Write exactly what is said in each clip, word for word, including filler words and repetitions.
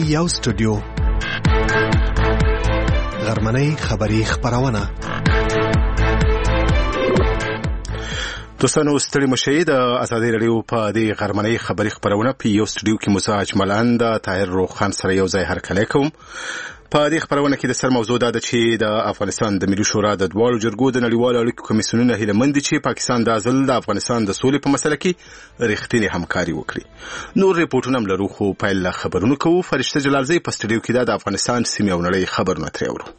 یو سټوډیو غرمنۍ خبری خبرونه. دوستانو ستړي مشي د ازادي رادیو په دې غرمنۍ خبری خبرونه په یو سټوډیو کې مزاج ملند طاهر روخان سره یو ځای هرکلی کوم. په دې خبرونه کې د سر موضوع ده چې د افغانستان د ملي شورا د دوالو جرګو د نړیوالو اړیکو کمیسیونونه هیله مند دي چې پاکستان د ازل د افغانستان د سولې په مسله کې رښتینی همکاري وکړي. نور ریپورتونه هم لرو خو پیل خبرونه کوو. فرشته جلالزی په سټوډیو کې د افغانستان سیمې او نړۍ خبرونه ترې اورو.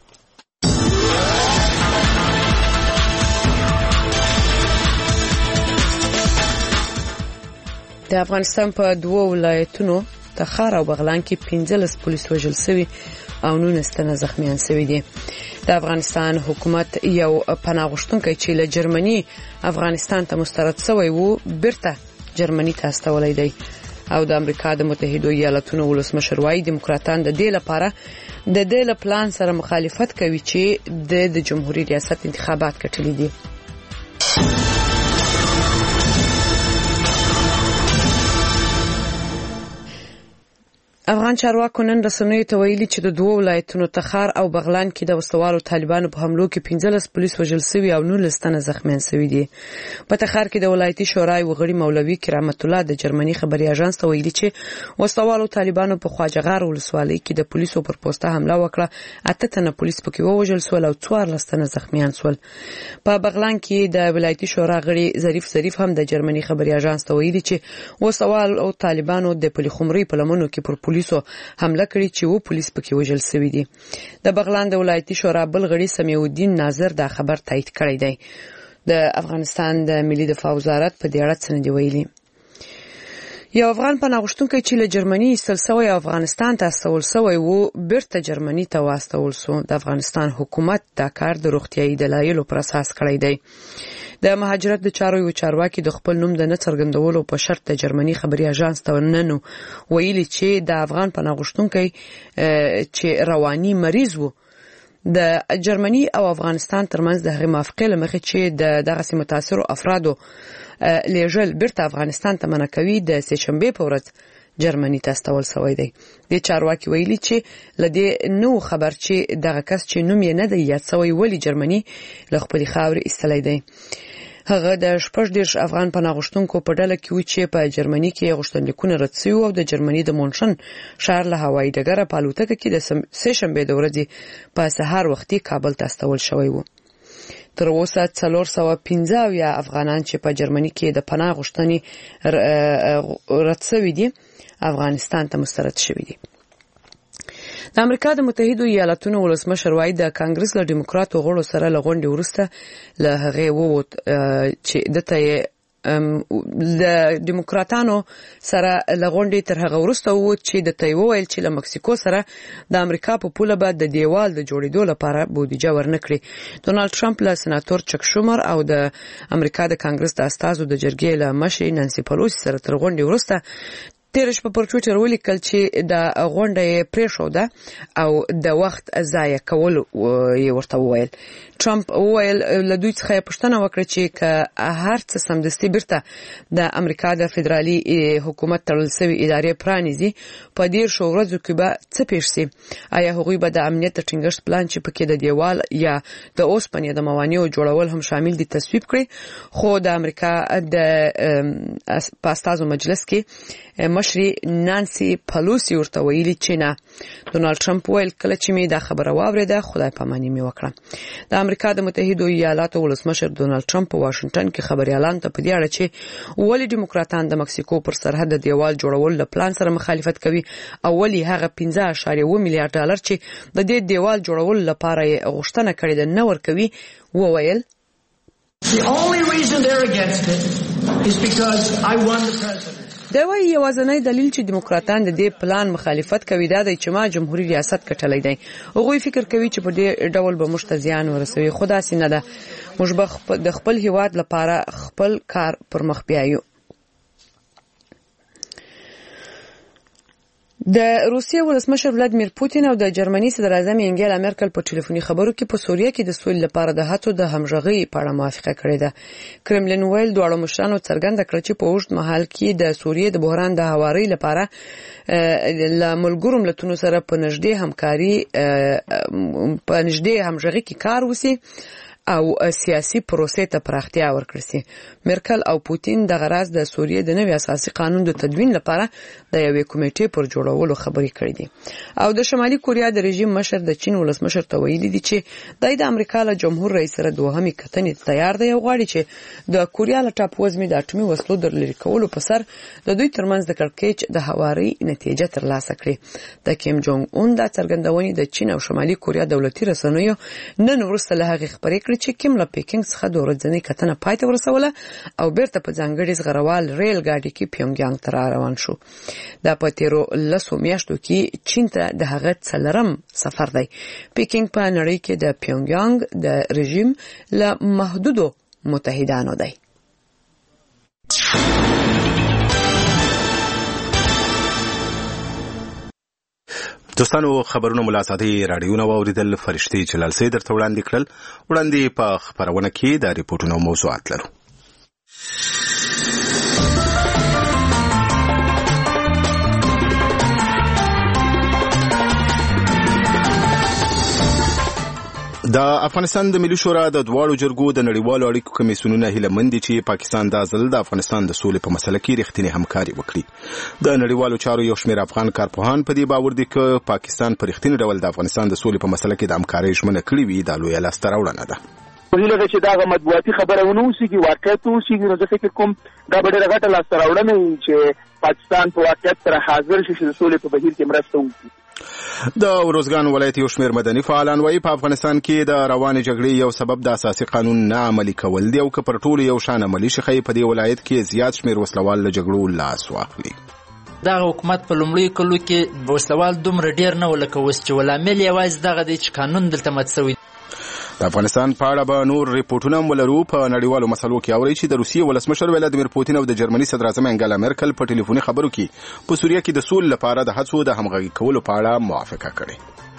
د افغانستان په دوه ولایتونو تخار او بغلان کې پنځلس پولیس وژل شوي او نولس تنه زخمیان شوي دي. د افغانستان حکومت یو پناه غوښتونکی چې له جرمني افغانستان ته مسترد شوی وو بیرته جرمني ته استولی دی او د امریکا د متحده ایالاتونو ولسمشر وايي دیموکراتان د دې لپاره د دې له پلان سره مخالفت کوي چې د جمهوریت ریاست انتخابات کټلي دي. افغان چارواکو نن رسنیو ته ویلي چې د دوه ولایتونو تخار او بغلان کې د وسوالو طالبانو په حملو کې پنځلس پولیس وژل شوي او نولس تنه زخمیان شوي دي. په تخار کې د ولایتي شورای وغړي مولوي کرامت الله د جرمني خبري اژانس ته ویلي چې وسوالو طالبانو په خواجهغار ولسوالۍ کې د پولیسو پر پوسټه حمله وکړه. اته تنه پولیس پکې وژل شول او څوارلس تنه زخمیان شول. په بغلان کې د ولایتي شورا غړي ظریف ظریف هم د جرمني خبري اژانس ته ویلي چې وسوالو طالبانو د پلیخمري په لمنو کې پر پولیسو حمله کړې چې و پولیس پکې وژل شوي دي. د بغلان د ولایتي شورا بل غړي سمیع الدین ناظر دا خبر تایید کړی دی. د افغانستان د ملي دفاع وزارت په دې اړه څه نه دی ویلي. یو افغان پناه غوښتونکی چې له جرمني ایستل شوی افغانستان ته استول شوی وو بیرته جرمني ته واستول شو. د افغانستان حکومت دا کار د روغتیايي دلایلو پر اساس کړی دی. د مهاجرت د چارو یو چارواکي د خپل نوم د نه څرګندولو په شرط د جرمني خبري اژانس ته نن ویلي چې د افغان پناه غوښتونکی چې رواني مریض وو د جرمني او افغانستان ترمنځ د هغې موافقې له مخې چې د دغه متاثرو افرادو لیږل بیرته افغانستان ته منع کوي د سهشنبې په ورځ جرمني ته استول شوی دی. د چارواکي ویلي چې لدې نو خبر چې دغه کس چې نوم یې نه دی یاد شوی ولی جرمني له خپل خاورې ایستلی دی. هغه د شپږ دېرش افغان پناه غوښتونکو په ډله کې و چې په جرمني کې غوښتنلیکونه رد شوي او د جرمني د مونشن ښار له هوایي ډګره په الوتکه کې د سهشنبې د ورځې په سهار وختي کابل ته استول شوی و. تر اوسه څلور سوه پنځه اویا افغانان چې په جرمني کې د پناه غوښتنې رد شوي دي افغانستان ته مسترد شوي دي. د امریکا د متحده ایالاتونو ولسمشر وايي د کانګرس له ډیموکراتو غړو سره له غونډې وروسته له هغې ووت چې دته د ډیموکراتانو سره له غونډې تر هغه وروسته ووت چې دته وویل چې له مکسیکو سره د امریکا په پوله به د دیوال د جوړېدو لپاره بودیجه ورنکړي. ډونالد ټرمپ له سناتور چک شومر او د امریکا د کانګرس د استازو د جرګې له مشرې نانسي پلوسی سره تر غونډې وروسته تیر شپه پر ټویټر ولیکل چې د غونډې پریښوده او د وخت ضایع کول یې ورته وویل. ټرمپ وویل له دوی څخه یې پوښتنه وکړه چې که هر څه سمدستي بیرته د امریکا د فدرالي حکومت تړل شوي ادارې پرانیزي په دېرشو ورځو کې به څه پیښ شي. آیا هغوی به د امنیت د ټینګښت پلان چې پکې د دیوال یا د اوسپنې د موانعو جوړول هم شامل دي تصویب کړي؟ خو د امریکا د استازو مجلس کې مشرې نانسي پلوسی ورته ویلي چې نه. ډونالد ټرمپ ویل کله چې می دا خبره واورېده خدای پاماني می وکړه. د امریکا د متحده ایالاتو ولسمشر ډونالد ټرمپ په واشنگټن کې خبريالان ته په دې اړه چې ولې ډیموکراتان د مکسیکو پر سرحد د دیوال جوړول له پلان سره مخالفت کوي او ولې هغه پنځه اعشاریه اووه میلیارډ ډالر چې د دې دیوال جوړول لپاره یې غوښتنه کړې ده نه ورکوي. وویل The only reason they're against it is because I won the presidency. دا وایي یوازینی دلیل چې دیموکراتان د دې پلان مخالفت کوي دا دی چې ما جمهوریت ریاست کټلی دی. هغوی فکر کوي چې په دې ډول به موږ ته زیان ورسوي خو داسې نه ده. موږ به د خپل هیواد لپاره خپل کار پر مخ بیایو. د روسیې ولسمشر ولادیمیر پوتین او د جرمني صدر اعظم انګیلا مرکل په ټلیفوني خبرو کې په سوریه کې د سولې لپاره د هڅو د همغږي په اړه موافقه کړې ده. کرملین ویل دواړو مشرانو څرګنده کړ چې په اوږد مهال کې د سوریې د بحران د هواري لپاره له ملګرو ملتونو سره په نږدې همکاري په نږدې همغږي کې کار وسی او سیاسي پروسې ته پراختیا ورکړي سي. مرکل او پوتین د غرض د سوریې د نوي اساسي قانون د تدوین لپاره د یوې کمیټې پر جوړولو خبرې کړې دي. او د شمالي کوریا د رژیم مشر د چین ولسمشر ته ویلي دي چې د امریکا له جمهور رئیس سره دوهمې کتنې تیار دی او غواړي چې د کوریا له ټاپوزمې د اټومي وسلو د لرې کولو په سر د دوی ترمنځ د کړکېچ د هواري نتیجه ترلاسه کړي. د کیم جونګ اون د څرګندونې د چین او شمالي کوریا دولتي رسنیو نن وروسته له هغې خبرې کړې چې کیم له پیکینګ څخه د ورځنۍ کتنه پای ته ورسوله او بیرته په ځانګړي زغروال ریل ګاډي کې پیونګیانګ ته روان شو. دا په تیرو لسو میاشتو کې چین ته د هغه څلورم سفر دی. پیکینګ په نړۍ کې د پیونګیانګ د رژیم له محدودو متحدانو دی. دوستانو خبرونه ملاساتي رادیوونه واوریدل. فرشتي جلال سي درته وړاندې کړل. وړاندې په خبرونه کې د ریپورتونو موضوعات لرو. د افغانستان د ملي شورا د دواړو جرګو د نړیوالو اړیکو کمیسیونونه هیله مند دي چې پاکستان د ځل د افغانستان د سولې په مسله کې رښتینی همکاري وکړي. د نړیوالو چارو یو شمېر افغان کارپوهان په دې باور دي چې پاکستان په رښتینی ډول د افغانستان د سولې په مسله کې د همکارۍ ژمنه کړې وي. دا لویه لاسته راوړنه ده. ویل چې دا مطبوعاتي خبره ونه اوسېږي، واقعیت اوسېږي. نو زه فکر کوم دا به ډېره غټه لاسته راوړنه وي چې پاکستان په واقعیت سره حاضر شي چې د سولې په بهیر کې مرسته وکړي. د اروزګان ولایت یو شمېر مدني فعالان وایي په افغانستان کې د روانې جګړې یو سبب د اساسي قانون نه عملي کول دی او که پر ټولو یو شان عملي شي په دې ولایت کې زیات شمېر وسلوال له جګړو لاس واخلي. دا حکومت په لومړیو کلو کې وسلوال دومره ډېر نه و لکه اوس چې ولامل یوازې دغه دی چې قانون دلته مات شوی. د افغانستان په اړه به نور ریپورټونه هم ولرو. په نړیوالو مسلو کې اوري چې د روسیې ولسمشر ولادیمیر پوتین او د جرمني صدر اعظم انګیلا مرکل په ټلیفوني خبرو کې په سوریه کې د سولې لپاره د هڅو د همغږي کولو په اړه موافقه کړې.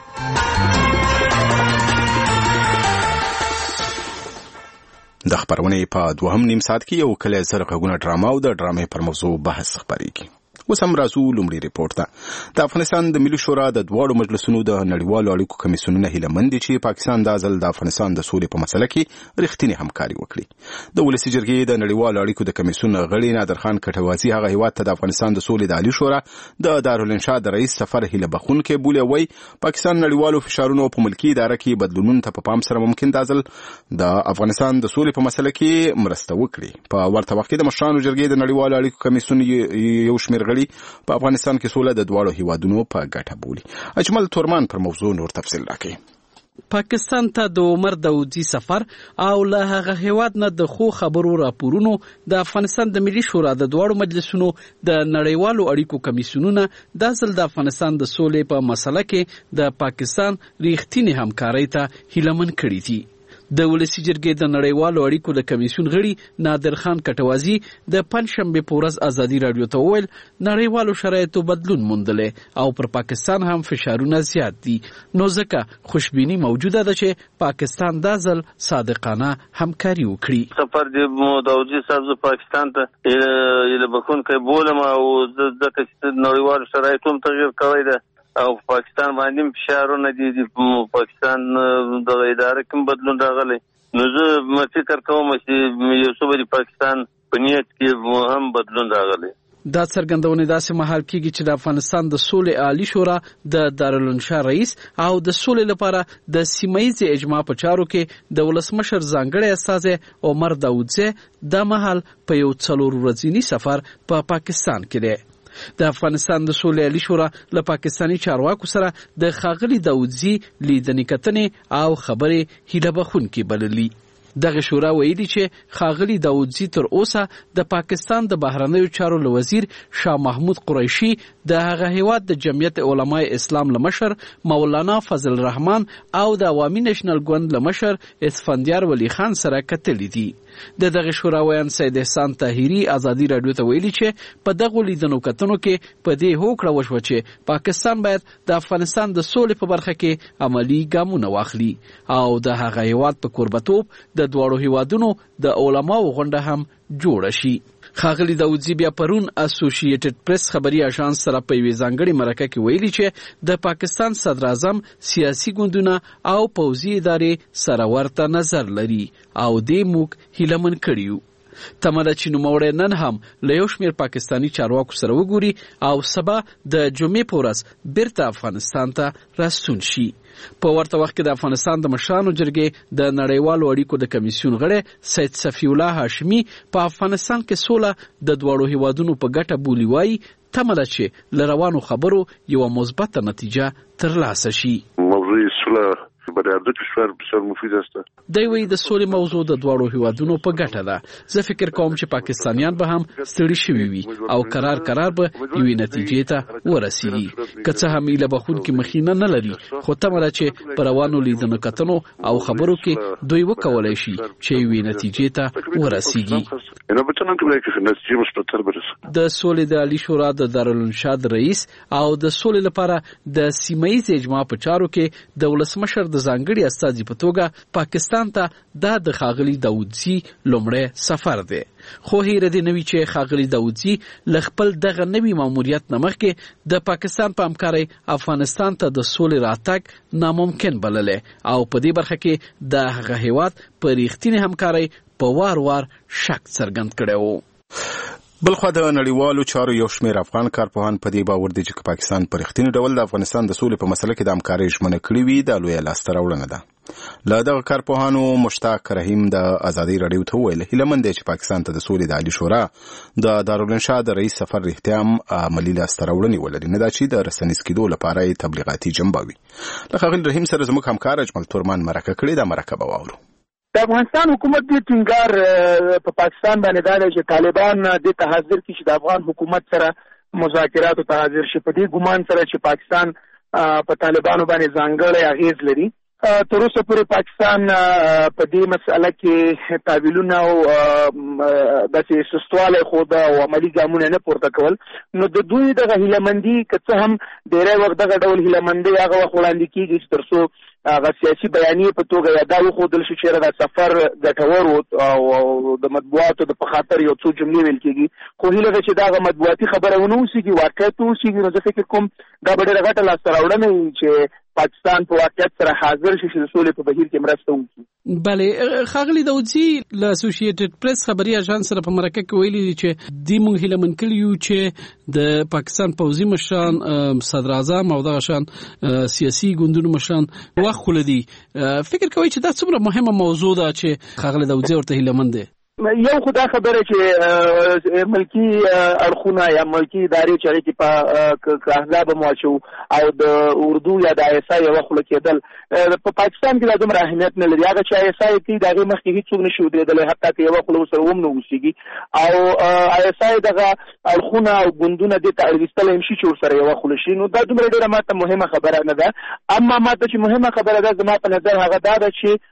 د خبرونې په دوهم نیم ساعت کې یو کلی زر غږونه ډرامه او د ډرامې پر موضوع بحث خپرېږي. اوس هم راځو لومړی ریپورټ ته. د افغانستان د ملي شورا د دواړو مجلسونو د نړیوالو اړیکو کمیسیونونه هیله مند دي چې پاکستان دا ځل د افغانستان د سولې په مسله کې رښتینی همکاري وکړي. د ولسي جرګې د نړیوالو اړیکو د کمیسیون غړي نادرخان کټوازي هغه هیواد ته د افغانستان د سولې د عالی شورا د دارالانشا د رئیس سفر هیله بخونکي بولی وای پاکستان نړیوالو فشارونو په ملکی اداره کې بدلونونو ته په پام سره ممکن دا ځل د افغانستان د سولې په مسله کې مرسته وکړي. په ورته وخت کې د مشرانو جرګې د نړیوالو اړیکو کمیسیون یو شمېر غړي په افغانستان کې سوله د دواړو هیوادونو په ګټه بولي. اجمل تورمان پر موضوع نور تفصیل راکړي. پاکستان ته د عمر داودي سفر او له هغه هیواد نه د خو خبرو راپورونو د افغانستان د ملي شورا د دواړو مجلسونو د نړیوالو اړیکو کمیسیونونه د ځل د افغانستان د سولې په مسله کې د پاکستان ریښتینی همکارۍ ته هیلمن کړي دي. د ولسی جرګې د نړیوالو اړیکو د کمیسیون غړي نادرخان کټوازي د پنځشنبه په ورځ ازادي رادیو ته وویل نړیوالو شرایطو بدلون موندلې او پر پاکستان هم فشارونه زیات دي، نو ځکه خوشبیني موجوده ده چې پاکستان دا ځل صادقانه همکاري وکړي. سفر د داودي صاحب پاکستان ته یله بخون کوي بولم او د نړیوالو شرایطو تغیر کوي ده او پاکستان باندې فشارونه دي. پاکستان د ادارې کوم بدلون راغلی نو زه فکر کوم چې یو څه به پاکستان په نیت کې هم بدلون راغلی. دا څرګندونه داسې مهال کېږي چې د افغانستان د سولې عالی شورا د دارالانشا رئیس او د سولې لپاره د سیمه‌ییز اجماع په چارو کې د ولسمشر ځانګړی استازی عمر داودزی د مهال په یو څلور ورځني سفر په پا پاکستان کې دی. د افغانستان د سولې عالی شورا له پاکستاني چارواکو سره د ښاغلي داودزي لیدنې کتنې او خبرې هیله بخونکې بللي. دغه شورا ویلي چې ښاغلي داودزي تر اوسه د پاکستان د بهرنیو چارو له وزیر شاه محمود قریشي د هغه هیواد د جمعیت علماء اسلام له مشر مولانا فضل الرحمن او د عوامي نېشنل ګوند له مشر اسفندیار ولی خان سره کتلي دي. د دغه شورا ویان سید احسان طاهري ازادي رادیو ته ویلي چې په دغه لیدنو کتنو کې په دې هوکړه وشوه چې پاکستان باید د افغانستان د سولې په برخه کې عملی ګامونه واخلي او د هغه هیواد په کوربتوب د دواړو هیوادونو د علماو غونډه هم جوړه شي. ښاغلي داودزي بیا پرون اسوسییټډ پریس خبري اژانس سره په یوې ځانګړې مرکه کې ویلي چې د پاکستان صدر اعظم سیاسي ګوندونه او پوځي ادارې سره ورته نظر لري او دې موږ هیله من کړي یو. تمه ده چې نوموړی نن هم له یو شمېر پاکستاني چارواکو سره وګوري او سبا د جمعې په ورځ بیرته افغانستان ته راستون شي. په ورته وخت کې د افغانستان د مشرانو جرګې د نړیوالو اړیکو د کمیسیون غړی سید صفی الله هاشمي په افغانستان کې سوله د دواړو هیوادونو په ګټه بولي وایي تمه ده چې له روانو خبرو یوه مثبته نتیجه ترلاسه شي. موضوع سوله برای هر دو کشور بسیار مفید است. دی وی د سولې موضوع د دواړو هیوادونو په ګټه ده. زه فکر کوم چې پاکستانیان به هم ستړي شوي وي او قرار قرار به یوې نتیجې ته ورسیږي. که څه هم ایله بخونکي مخینه نه لري خو تمه ده چې په روانو لیدنو کتنو او خبرو کې دوی وکولی شي چې یوې نتیجې ته ورسیږي. د سولې د عالی شورا د دارالانشاد رئیس او د سولې لپاره د سیمه ییز اجماع په چارو کې د ولسمشر د ځانګړي استازي په توګه پاکستان ته دا د ښاغلي داودزي لومړی سفر دی. خو هیره دې نه وي چې ښاغلي داودزي له خپل دغه نوي ماموریت نه مخکې د پاکستان په همکارۍ افغانستان ته د سولې راتګ ناممکن بللی او په دې برخه کې د هغه هیواد په ریښتینې همکارۍ په وار وار شک څرګند کړی و. بلخوا د نړیوالو چارو یو شمېر افغان کارپوهان په دې باور دي چې پاکستان په رښتیني ډول د افغانستان د سولې په مسله کې د همکارۍ ژمنه کړې وي دا لویه لاسته راوړنه ده. له دغه کارپوهانو مشتاق رحیم د ازادي رادیو ته وویل هیله مند دی چې پاکستان ته د سولې د عالي شورا د دارالانشاد رئیس سفر رښتیا هم عملي لاسته راوړنې ولري، نه دا چې د رسنیز کېدو لپاره یې تبلیغاتي جنبه وي. له ښاغلي رحیم سره زموږ همکار اجمل تورمان مرکه کړې، دا مرکه به واورو. د افغانستان حکومت دې ټینګار په پاکستان باندې دا دی چې طالبان دې ته حاضر کړي چې د افغان حکومت سره مذاکراتو ته حاضر شي. په دې ګمان سره چې پاکستان په طالبانو باندې ځانګړی اغیز لري. تر اوسه پورې پاکستان په دې مسله کې تعویلونه او داسې سستوالی ښوده او عملي ګامونه نه پورته کول. نو د دوی دغه هیلهمندي که څه هم ډېری وخت دغه ډول هیلهمندۍ هغه وخت وړاندې کېږي چې تر څو هغه سیاسي بیانیې په توګه یا دا وښودل شي چې دا سفر ګټور و او د مطبوعاتو د په خاطر یو څو جملې ویل کېږي. خو هیله ده چې دا هغه مطبوعاتي خبره ونه اوسېږي، واقعیت اوسېږي. نو زه فکر کوم دا به ډېره غټه لاسته راوړنه وي چې پاکستان په واقعیت سره حاضر شي چې د سولې په بهیر کې مرسته وکړي. بله ښاغلي داودزي له اسوسییټډ پریس خبري اژانس سره په مرکه کې ویلي دي چې دوی موږ هیله من کړي یو چې د پاکستان پوځي مشران، صدر اعظم او دغه شان سیاسي ګوندونو مشران وخت ولدي. فکر کوي چې دا څومره مهمه موضوع ده چې ښاغلي داودزي ورته هیله من دی؟ یو خدا خبره چې ملکی اړخونه یا ملکی ادارې چې هغې کې په احزاب مواچو او د اردو یا د آی اس آی یوه خوله کېدل په پاکستان کې دا دومره اهمیت نه لري. هغه چې آی اس آی کوي د هغې مخکې هېڅوک نشي ودرېدلی، حتی که یوه خوله ورسره هم نه اوسېږي. او آی اس آی دغه اړخونه او ګوندونه دې ته اړویستلی هم شي چې ورسره یوه خوله شي. نو دا دومره ډېره ما ته مهمه خبره نه ده. اما ما ته چې مهمه خبره ده زما په نظر هغه دا ده چې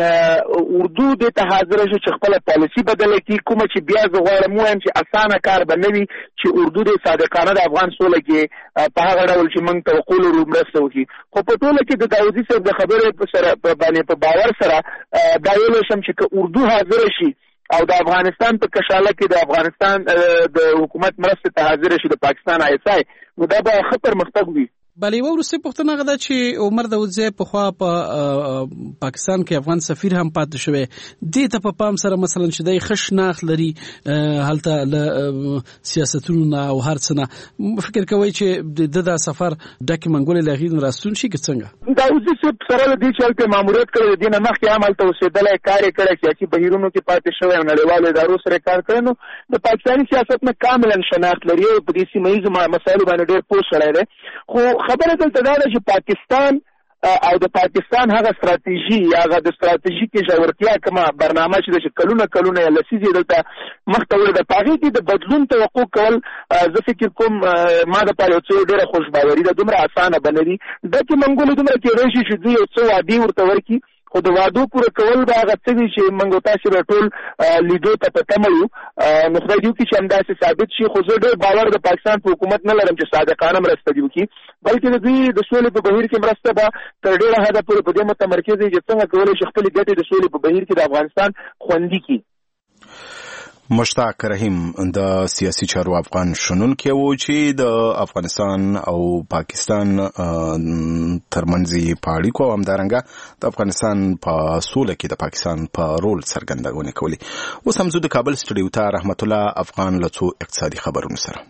اردو دې ته حاضر شي چې خپله پالیسي بدله کړي، کومه چې بیا زه غواړم ووایم چې اسانه کار به نه وي چې اردو دې صادقانه د افغان سوله کې په هغه ډول چې موږ توقع لرو مرسته وکړي. خو په ټوله کې د داودزي صاحب د خبرې سره باندې په باور سره دا ویلی شم چې که اردو حاضر شي او د افغانستان په کشاله کې د افغانستان د حکومت مرسته ته حاضر شي د پاکستان آی اس آی، نو دا به ښه پرمختګ وي. بله یوه وروستۍ پوښتنه هغه ده چې عمر داودزی پخوا په پاکستان کې افغان سفیر هم پاتې شوی. دې ته په پام سره مثلا چې دی ښه شناخت لري هلته له سیاستونو نه او هر څه نه، فکر کوئ چې د دا سفر ډکې منګولې له هغې نه راستون شي که څنګه؟ داودزي صاحب سره له دې چې هلته ماموریت کړی د دې نه مخکې هم هلته اوسېدلی، کار یې کړی، سیاسي بهیرونو کې پاتې شوی او نړیوالو ادارو سره کار کړی. نو د پاکستاني سیاست نه کاملا شناخت لري او په دې سیمه ییزو مسایلو باندې ډېر پوه سړی دی. خو خبره دلته دا ده چې پاکستان او د پاکستان هغه ستراتیژي هغه د ستراتیژیکي ژورتیا کومه برنامه چې د کلونه کلونه لسیزې دلته مخته وړي د پاغې کې د بدلون توقع کول زه فکر کوم ما د پاره څو ډېره خوشباوري ده دومره اسانه بنري دا چې منګول دومره کېدای شي چې دوی یو څو وعدې ورته ورکړي خو د وعدو پوره کول به هغه څه وي چې موږ تاسو به ټول لیدو ته په تمه یو نو خدای دې وکړي چې همداسې ثابت شي خو زه ډېر باور د پاکستان په حکومت نه لرم چې صادقانه مرسته دې وکړي بلکې د دوی د سولې په بهیر کې مرسته به تر ډېره حده پورې په دې متمرکز وي چې څنګه کولی شي خپلې ګټې د سولې په بهیر کې د افغانستان خوندي کړي. مشتاق رحیم د سیاسي چارو افغان شنونکی و چې د افغانستان او پاکستان ترمنځ په اړیکو او همدارنګه د افغانستان په سوله کې د پاکستان په رول څرګندونه کوي. اوس هم زه د کابل سټوډیو ته رحمت الله افغان له څو اقتصادي خبرونو سره.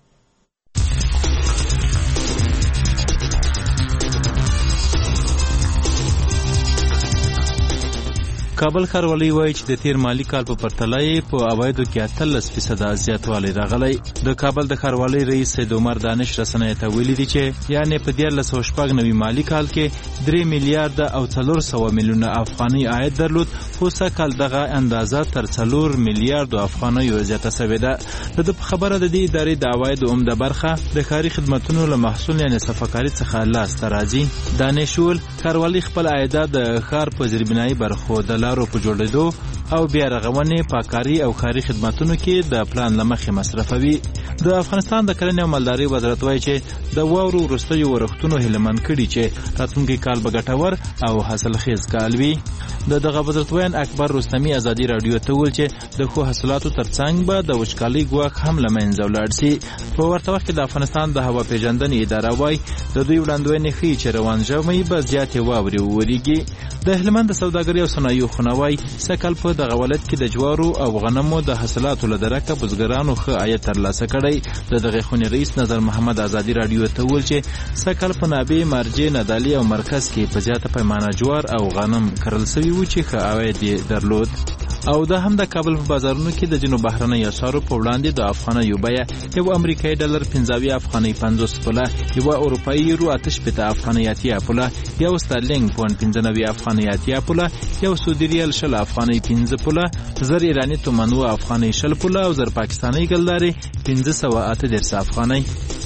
کابل ښاروالۍ وایي چې د تیر مالی کال په پرتله یې په عوایدو کې اتلس فیصده زیاتوالی راغلی. د کابل د ښاروالۍ رئیس سید عمر دانش رسنیو ته ویلي دي چې یعنې په دیارلس سوه شپږ نوي مالي کال کې درې میلیارده او څلور سوه میلیونه افغانۍ عاید درلود خو سږکال دغه اندازه تر څلور میلیاردو افغانیو زیاته سوې ده. د ده په خبره د دې ادارې د عوایدو عمده برخه د ښاري خدمتونو له محصول یعنې صفاکاري څخه لاسته راځي. دانش وویل ښاروالۍ خپل عایدات د ښار په زیربنایي برخو د لارو په جوړېدو او بیا رغونې پاککاري او ښاري خدمتونو کې د پلان له مخې مصرفوي. د افغانستان د کرنې او مالدارۍ وزارت وایي چې د واورو وروستیو ورښتونو هیلهمن کړي چې راتلونکی کال به ګټور او حاصلخیز کال وي. د دغه وزارت ویان اکبر رستمي ازادي راډیو ته وویل چې د ښو حاصلاتو ترڅنګ به د وچکالۍ ګواښ هم له منځه ولاړ سي. په ورته وخت کې د افغانستان د هوا پیژندنې اداره وایي د دوی وړاندوینې ښیي چې روان ژمی به زیاتې واورې وورېږي. د هلمند د سوداګرۍ او صنایعو خونه وایي سږکال په دغه ولایت کې د جوارو او غنمو د حاصلاتو له درکه بزګرانو ښه عاید ترلاسه کړی. د دغې خونې رئیس نظر محمد ازادي راډیو ته وویل چې سږکال په نابې، مارجې، نادالي او مرکز کې په زیاته پیمانه جوار او غنم کرل سوي وو چې ښه عاید یې درلود. او دا هم د کابل په بازارونو کې د ځینو بهرنیو اسعارو په وړاندې د افغانیو بیه یو امریکایي ډالر پنځه اویا افغانۍ پنځوس پوله، یوه اروپایي یورو اته شپېته افغانۍ اتیا پوله، یو سترلینګ پونډ پنځه نوي افغانۍ اتیا پوله، یو سعودي ریال شل افغانۍ پنځه پوله، زر ایراني تومان اوه افغانۍ شل پوله او زر پاکستانۍ ګلدارې پنځه سوه اته دېرش افغانۍ.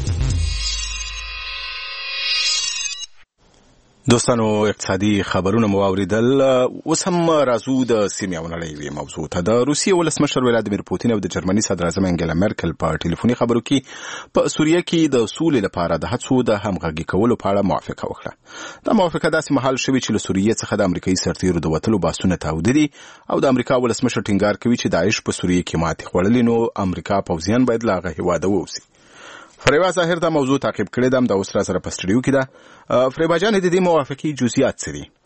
دوستانو اقتصادي خبرونه مو اوریدل. اوس هم راځو د سیمې او نړۍ یوې موضوع ته. د روسیې ولسمشر ولادیمیر پوتین او د جرمني صدر اعظم انګلا مرکل په ټلیفوني خبرو کې په سوریه کې د سولې لپاره د هڅو د همغږي کولو په اړه موافقه وکړه. دا موافقه داسې مهال شوې چې له سوریې څخه د امریکایي سرتیرو د وتلو بحثونه تاوده دي او د امریکا ولسمشر ټینګار کوي چې داعش په سوریه کې ماتې خوړلې نو امریکا پوځیان باید له هغه هېواده ووځي. فریبا ظاهر دا موضوع تعقیب کړی ده، دا اوس را سره په سټډیو کې ده. فریبا جان د دې موافقې جزئیات څه دي؟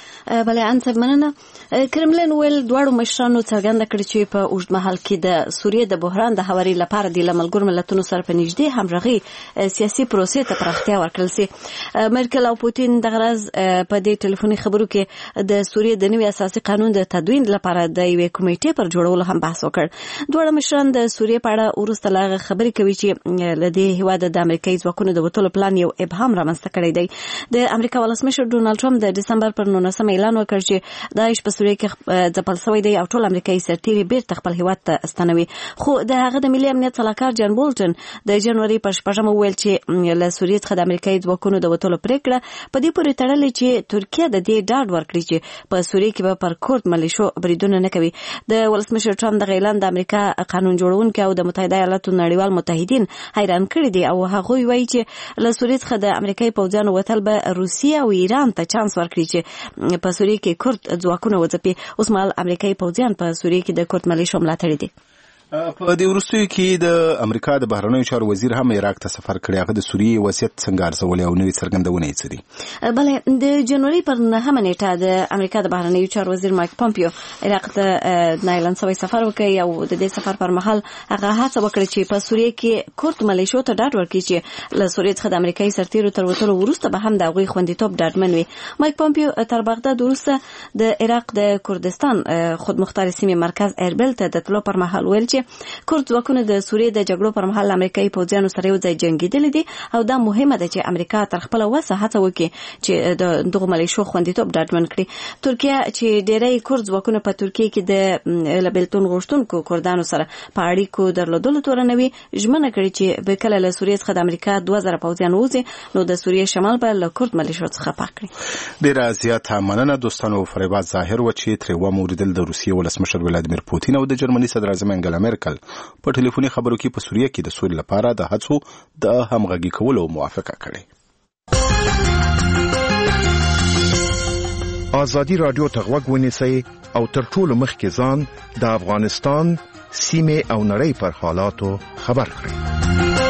بله انصب مننه. کرملین ویل دواړو مشرانو څرګنده کړې چې په اوږد مهال کې د سوریې د بحران د هواري لپاره د له ملګرو ملتونو سره په نږدې همغږي سیاسي پروسې ته پراختیا ورکړل سي. مرکل او پوتین دغه ورځ په دې ټلیفوني خبرو کې د سوریې د نوي اساسي قانون د تدوین لپاره د یوې کمیټې پر جوړولو هم بحث وکړ. دواړه مشران د سوریې په اړه وروسته له هغه خبرې کوي چې له دې هېواده د امریکایي ځواکونو د وتلو پلان یو ابهام رامنځته کړی دی. د امریکا ولسمشر ډونالډ ټرمپ د ډسمبر پر نولسمه اعلان وکړ چې داعش په سوریه کې ځپل شوی دی او ټول امریکایي سرتیري بیرته خپل هیواد ته استنوي. خو د هغه د ملي امنیت سلاکار جان بولټن د جنوري په شپږمه ویل چې له سوریې څخه د امریکایي ځواکونو د وتلو پریکړه په دې پورې تړلې چې ترکیه د دې ډاډ ورکړي چې په سوریه کې به پر کورد ملیشو بریدونه نه کوي. د ولسمشر ټرمپ دغه اعلان د امریکا قانون جوړونکي او د متحده ایالاتو نړیوال متحدین حیران کړي دي او هغوی وایي چې له سوریې څخه د امریکایي پوځیانو وتل به روسیه او ایران ته چانس ورکړي چې په سوریه کې کورد ځواکونه وځپي. اوس مهال امریکایي پوځیان په سوریه کې د کورد ملیشو ملاتړي دي. په دې وروستیو کې د امریکا د بهرنیو چارو وزیر هم عراق ته سفر کړی. هغه د سوریې وضعیت څنګه ارزولی او نوې څرګندونې یې څه دي؟ بله د جنوري پر نهمه نیټه د امریکا د بهرنیو چارو وزیر مایک پومپیو عراق ته د اعلان شوی سفر وکړی او د دې سفر پر مهال هغه هڅه وکړه چې په سوریه کې کورد ملیشو ته ډاډ ورکړي چې له سوریې څخه د امریکایي سرتیرو تر وتلو وروسته به هم د هغوی خوندیتوب ډاډمن وي. مایک پومپیو تر بغداد وروسته د عراق د کردستان خودمختار سیمې مرکز اربیل ته د تلو پر مهال ویل چې چې کورد ځواکونه د سوریې د جګړو پر مهال امریکایي پوځیانو سره یو ځای جنګېدلي دي او دا مهمه ده چې امریکا تر خپل وسه هڅه وکړي چې د دغه ملیشو خوندیتوب ډاډمن کړي. ترکیه چې ډېری کورد ځواکونه په ترکیه کې د لبلتون غوښتونکو کردانو سره په اړیکو درلودلو تورنوي، ژمنه کړې چې به کله له سوریې څخه د امریکا دوه زره پوځیان وځي نو د سوریې شمال به له کورد ملیشو څخه پاک کړي. ډېره زیاته مننه دوستانو. فریبا ظاهر و چې ترې وموریدل د روسیې ولسمشر ولادیمیر پوتین او د جرمني صدر اعظم انګلا میرکل په ټلیفوني خبرو کې په سوریه کې د سولې لپاره د هڅو د همغږي کولو موافقه کړې. ازادي رادیو ته غوږ ونیسئ او تر ټولو مخکې ځان د افغانستان سیمې او نړۍ پر حالاتو خبر کړئ.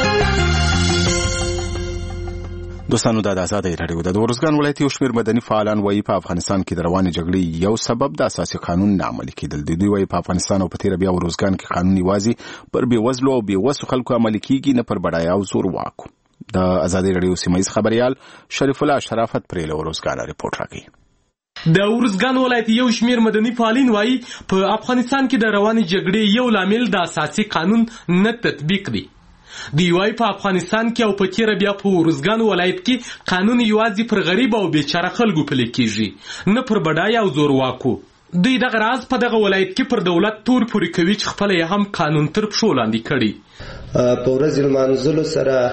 دوستانو د آزادۍ راډیو د ارزګان ولایت یو شمېر مدني فعالان وایي په افغانستان کې د روانې جګړې یو سبب د اساسي قانون نه عملي کېدل دي. دوی وایي په افغانستان او په تېره بیا ارزګان کې قانون یوازې پر بېوزلو او بېوسو خلکو عملي کېږي، نه پر بډایه او زورواکو. د آزادۍ راډیو سیمهیز خبریال شریف الله شرافت پرې له ارزګانه رپورټ راکوي. د ارزګان ولایت یو شمېر مدني فعالین وایي په افغانستان کې د روانې جګړې یو لامل د اساسي قانون نه تطبیق دی. دی وای په افغانستان کې او په تیره بیا په ارزګان ولایت کې قانون یوازې پر غریب او بیچاره خلکو پلي کېږي، نه پر بډایه او زورواکو. دوی دغه راز په دغه ولایت کې پر دولت تور پورې کوي چې خپله یې هم قانون تر پښو لاندې کړي. په ورځ لمانځلو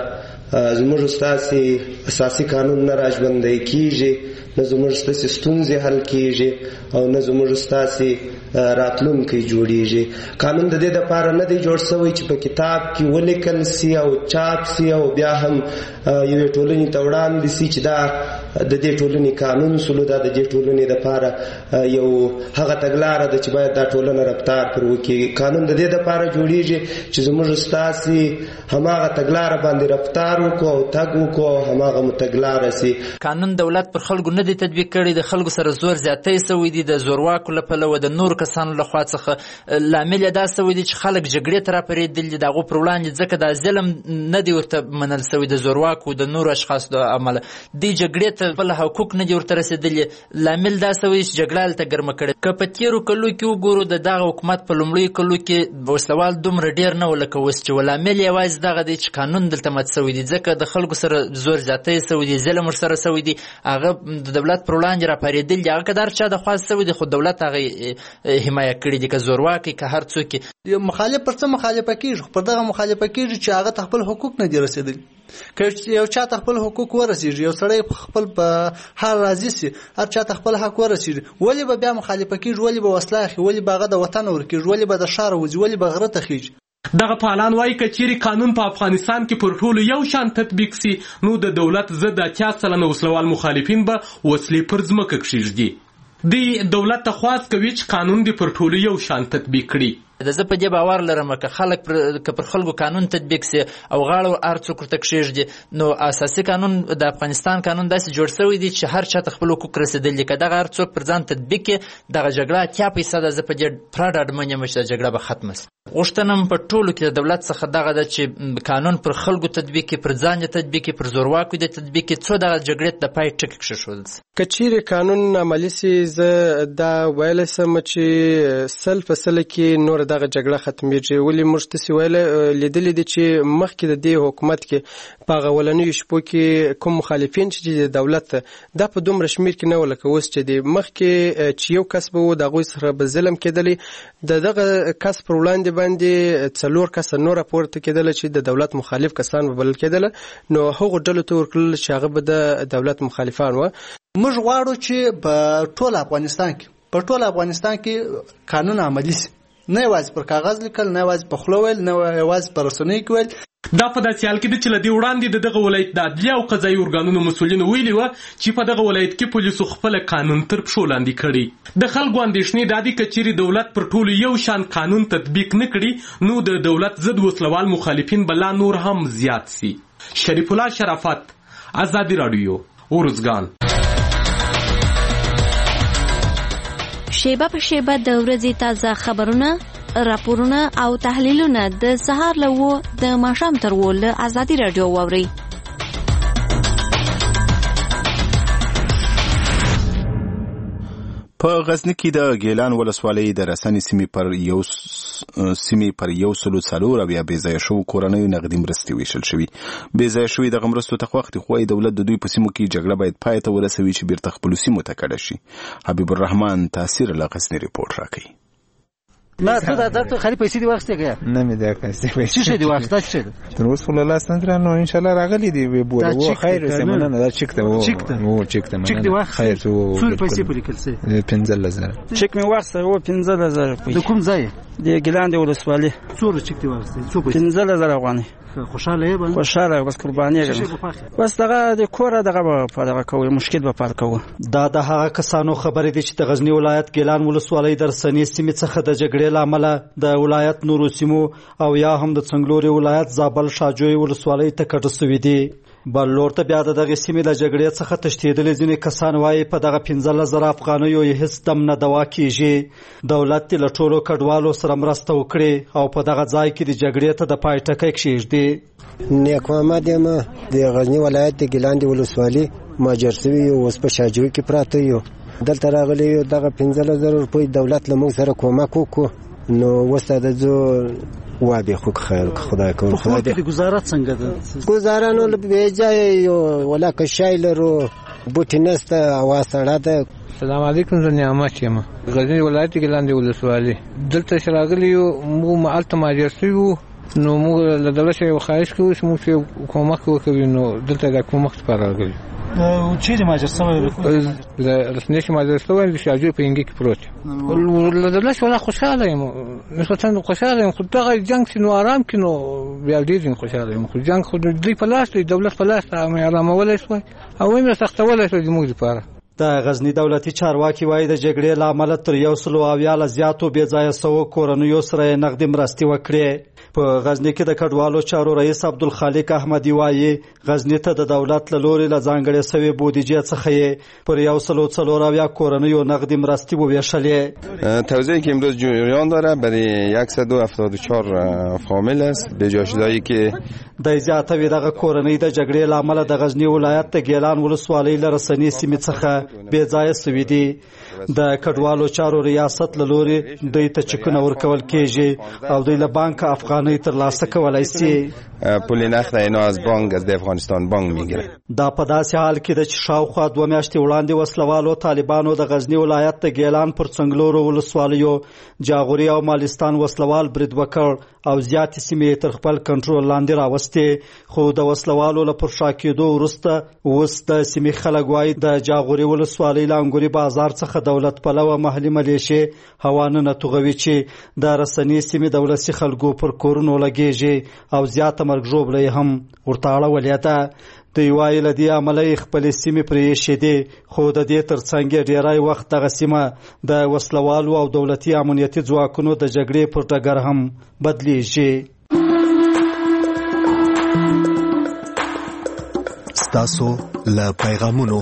سره زموږ ستاسې اساسي قانون نه راژوندی کېږي، نه زموږ ستاسې ستونزې حل کېږي او نه زموږ ستاسې راتلونکی جوړیږي. قانون د دې دپاره نه دی جوړ شوی چې په کتاب کې ولیکل سي او چاپ سي او بیا هم یوې ټولنې ته وړاندې سي چې دا د دې ټولنې قانون سلو، دا د دې ټولنې دپاره یو هغه تګلاره ده چې باید دا ټولنه رفتار پر وکړي. قانون د دې دپاره جوړیږي چې زموږ ستاسې هماغه تګلاره باندې رفتار وکړو او تګ وکړو او هماغه مو تګلاره سي. قانون دولت پر خلکو نه دی تطبیق کړی، د خلکو سره زور زیاتی سوی دی د زورواکو له پلوه د نورو کسانو لخوا څخه. لامل یې دا سوی دی چې خلک جګړې ته راپارېدلي دي د هغو پر وړاندې، ځکه دا ظلم نه دی ورته منل سوی د زورواکو د نورو اشخاصو د عمله. دوی جګړې ته خپل حقوق نه دي ورته رسېدلي. لامل دا سوی چې جګړه هلته ګرمه کړې. که په تېرو کلو کې وګورو د دغه حکومت په لومړیو کلو کې وسلوال دومره ډېر نه و لکه اوس چې و. لامل یوازې دغه دی چې قانون دلته مات سوی دی، ځکه د خلکو سره زور زیاتی سوی دی، ظلم ورسره سوی دی. هغه د دولت پر وړاندې راپارېدلي دي، هغه که د هر چا د خوا سوی دی، خو دولت هغه حمایه کړي دي، که زورواکي که هر څوک. مخالف پر څه مخالفه کېږي؟ خو پر دغه مخالفه کېږي چې هغه ته خپل حقوق نه دي رسېدلي. که یو چا ته خپل حقوق ورسېږي، یو سړی خپل په حال راضي سي، هر چا ته خپل حق ورسېږي، ولې به بیا مخالفه کېږي؟ ولې به وسله اخلي؟ ولې به هغه د وطن ورکېږي؟ ولې به د ښار وځي؟ ولې به غره ته خېږي؟ دغه فعالان وایي که چیرې قانون په افغانستان کې پر ټولو یو شان تطبیق سي نو د دولت ضد اتیا سلنه وسلوال مخالفین به وسلې پر ځمکه کښېږدي. دی دولت ته خواست کوي چې قانون دې پر ټولو یو شان تطبیق کړي. د زه په دې باور لرم که خلک که پر خلکو قانون تطبیق سي او غاړه هر څوک ورته کښېږدي، نو اساسي قانون د افغانستان قانون داسې جوړ شوی دی چې هر چا ته خپل حقوق رسېدلي. که دغه هر څوک پر ځان تطبیق کړي، دغه جګړه اتیا فیصده زه په دې پوره ډاډمن یم چې جګړه به ختمه سي. غوښتنه م په ټولو کې د دولت څخه دغه ده چې قانون پر خلکو تطبیق کړي، پر ځان یې تطبیق کړي، پر زورواکو یې تطبیق کړي، څو دغه جګړې ته د پای ټکی کېښودل سي. که چیرې قانون عملي سي، زه دا ویلی سم چې سل په سله کې نور دغه جګړه ختمېږي. ولې موږ تاسې ویلی لیدلي دي چې مخکې د دې حکومت کې په هغه اولنیو شپو کې کوم مخالفین چې د دولت دا په دومره شمېر کې نه وو لکه اوس چې دی. مخکې چې یو کس به و د هغوی سره به ظلم کېدلی، د دغه کس پر وړاندې باندې څلور کسه نور راپورته کېدله چې د دولت مخالف کسان به بلل کېدله، نو هغو ډلو ته ورکړل چې هغه به د دولت مخالفان وه. موږ غواړو چې په ټول افغانستان کې په ټول افغانستان کې قانون عملي سي، نه یوازې پر کاغذ لیکل، نه یوازې په خوله ویل، نه یوازې په رسنیو کې ویل. دا په داسې حال کې ده چې له دې وړاندې د دغه ولایت د عدلیه او قضایي ارګانونو مسؤلینو ویلي وه چې په دغه ولایت کې پولیسو خپله قانون تر پښو لاندې کړي. د خلکو اندېښنې دا دي که چیرې دولت پر ټولو یو شان قانون تطبیق نه کړي، نو د دولت ضد وسلوال مخالفین به لا نور هم زیات سي. شریف الله شرافت، ازادي راډیو، ارزګان. شیبه په شیبه د ورځې تازه خبرونه، راپورونه او تحلیلونه د سهار له اوه د ماښام تر اوه له ازادي راډیو واورئ. په غزني کې د ګیلان ولسوالۍ د رسنۍ سیمې پر یو سیمې پر یو سلو څلور اویا بې ځایه شوو کورنیو نغدي مرستې ویشل شوي. بې ځایه شوي دغه مرستو ته خوښ دي، خو وايي دولت د دوی په سیمو کې جګړه باید پای ته ورسوي چې بیرته خپلو سیمو ته کډه شي. حبیب الرحمن تاثیر له غزني ریپورټ راکوي. ما ته دا درته خالي پیسې دی واخستې که نه مې دا پیسې څه شي دی واخسته څه دی تر اوسه خو لاس نه درنو ان شاء الله راغلي دی به بوله و خیر سمونه نه دا چیک ته و چیک ته و چیک ته چیک دی واخ خیر تو څو پیسې په لیکل سي پنځه زره چیک مې واخسته و پنځه زره د کوم ځای د ګلاند ولسوالۍ څو چیک دی واخسته څو پیسې پنځه زره افغاني خوشاله یې خوشاله بس قرباني بس دغه د کوره دغه په دغه کوي مشکل به پات کوو. دا د هغه کسانو خبرې دي چې د غزنی ولایت ګیلان ولسوالۍ در سنې سیمې څخه د جګړې لامل د ولایت نورو سیمو او یا هم د څنګلوري ولایت زابل شاجوی ولسوالۍ ته کډه سوي دي. بل لور ته بیا د دغه سیمې له جګړې څخه تښتېدلې ځینې کسان وایي په دغه پنځلس زره افغانیو یې هېڅ دم نه دوا کېږي. دولت دې له ټولو کډوالو سره مرسته وکړي او په دغه ځای کې د جګړې ته د پای ټکی کښېږدي. نیک محمد یم د غزنی ولایت د ګیلان ولسوالۍ مهاجر سوي یو اوس په شاجوی کې پراته یو. دلته راغلی یو دغه پنځلس زره روپۍ دولت له موږ سره کومک وکړو نو اوس د زه وابي خو خیر خدای کوم خدای دې گزاره څنګه ده گزاره نو به ځای یو ولا که شای لرو بوټی نسته او سړه ده. السلام علیکم زه نعمت یم غزنی ولایت کې لاندې ولسوالۍ دلته شراغلی یو مو مالته ماجر سوي نو موږ له دولت یو خواهش کوو چې موږ کومک وکړو نو دلته د کومک لپاره راغلي. چیرې ماجر سوی رسنۍ چې ماجر سوی د شاجوی په انګي کې پروت له دولت ولا خوشاله یم نسبتا خوشاله یم خو دغه جنګ چې نو آرام کې نو بیا ډېر خوشاله یم خو جنګ خو دوی په لاس دی دولت په لاس مې آرامولی شوی او مې سختولی شوی زموږ لپاره. د غزنی دولتي چارواکي وایي د جګړې له امله تر یو سلو اویا له زیاتو بې ځایه سوو کورنیو سره یې نغدي مرستې وکړې. په غزنی کې د کډوالو چارو رئیس عبدالخالق احمدي وایي غزنی ته د دولت له لوري له ځانګړې سوې بودیجې څخه یې پر یو سلو څلور اویا کورنیو نغدي مرستې وویشلې. توزیعی که امروز جریان داره برای صد و هفتاد و چهار فامیل است به جای شده‌ای که د زیاتوي دغه کورنۍ د جګړې له امله د غزنی ولایت د ګیلان ولسوالۍ له رسنۍ سیمې څخه بې ځایه سوي دي. د کډوالو چارو ریاست له لوري دوی ته چکونه ورکول کېږي او دوی له بانک افغانۍ ترلاسه کولی سي. پول نقد اینا از بانک از افغانستان بانک میگیره. دا په داسې حال کې ده چې شاوخوا دوه میاشتې وړاندې وسلوالو طالبانو د غزنی ولایت د ګیلان پر څنګلورو ولسوالیو جاغوري او مالستان وسلوال برید وکړ او زیاتې سیمې تر خپل کنټرول لاندې راوستې. خو د وسلوالو له پر شا کېدو وروسته اوس د سیمې خلک وایي د جاغوري ولسوالۍ له انګوري بازار څخه دولت پلوه محلي ملیشې هوانونه توغوي چې د رسنۍ سیمې د ولسي خلکو پر کورونو لګېږي او زیاته مرګ ژوبله یې هم ورته اړولې ده. دوی وایي له دې امله یې خپلې سیمې پرې ایښې دي خو د دې تر څنګ یې ډېری وخت دغه سیمه د وسلوالو او دولتي امنیتي ځواکونو د جګړې پر ډګر هم بدلیږي. ستاسو له پیغامونو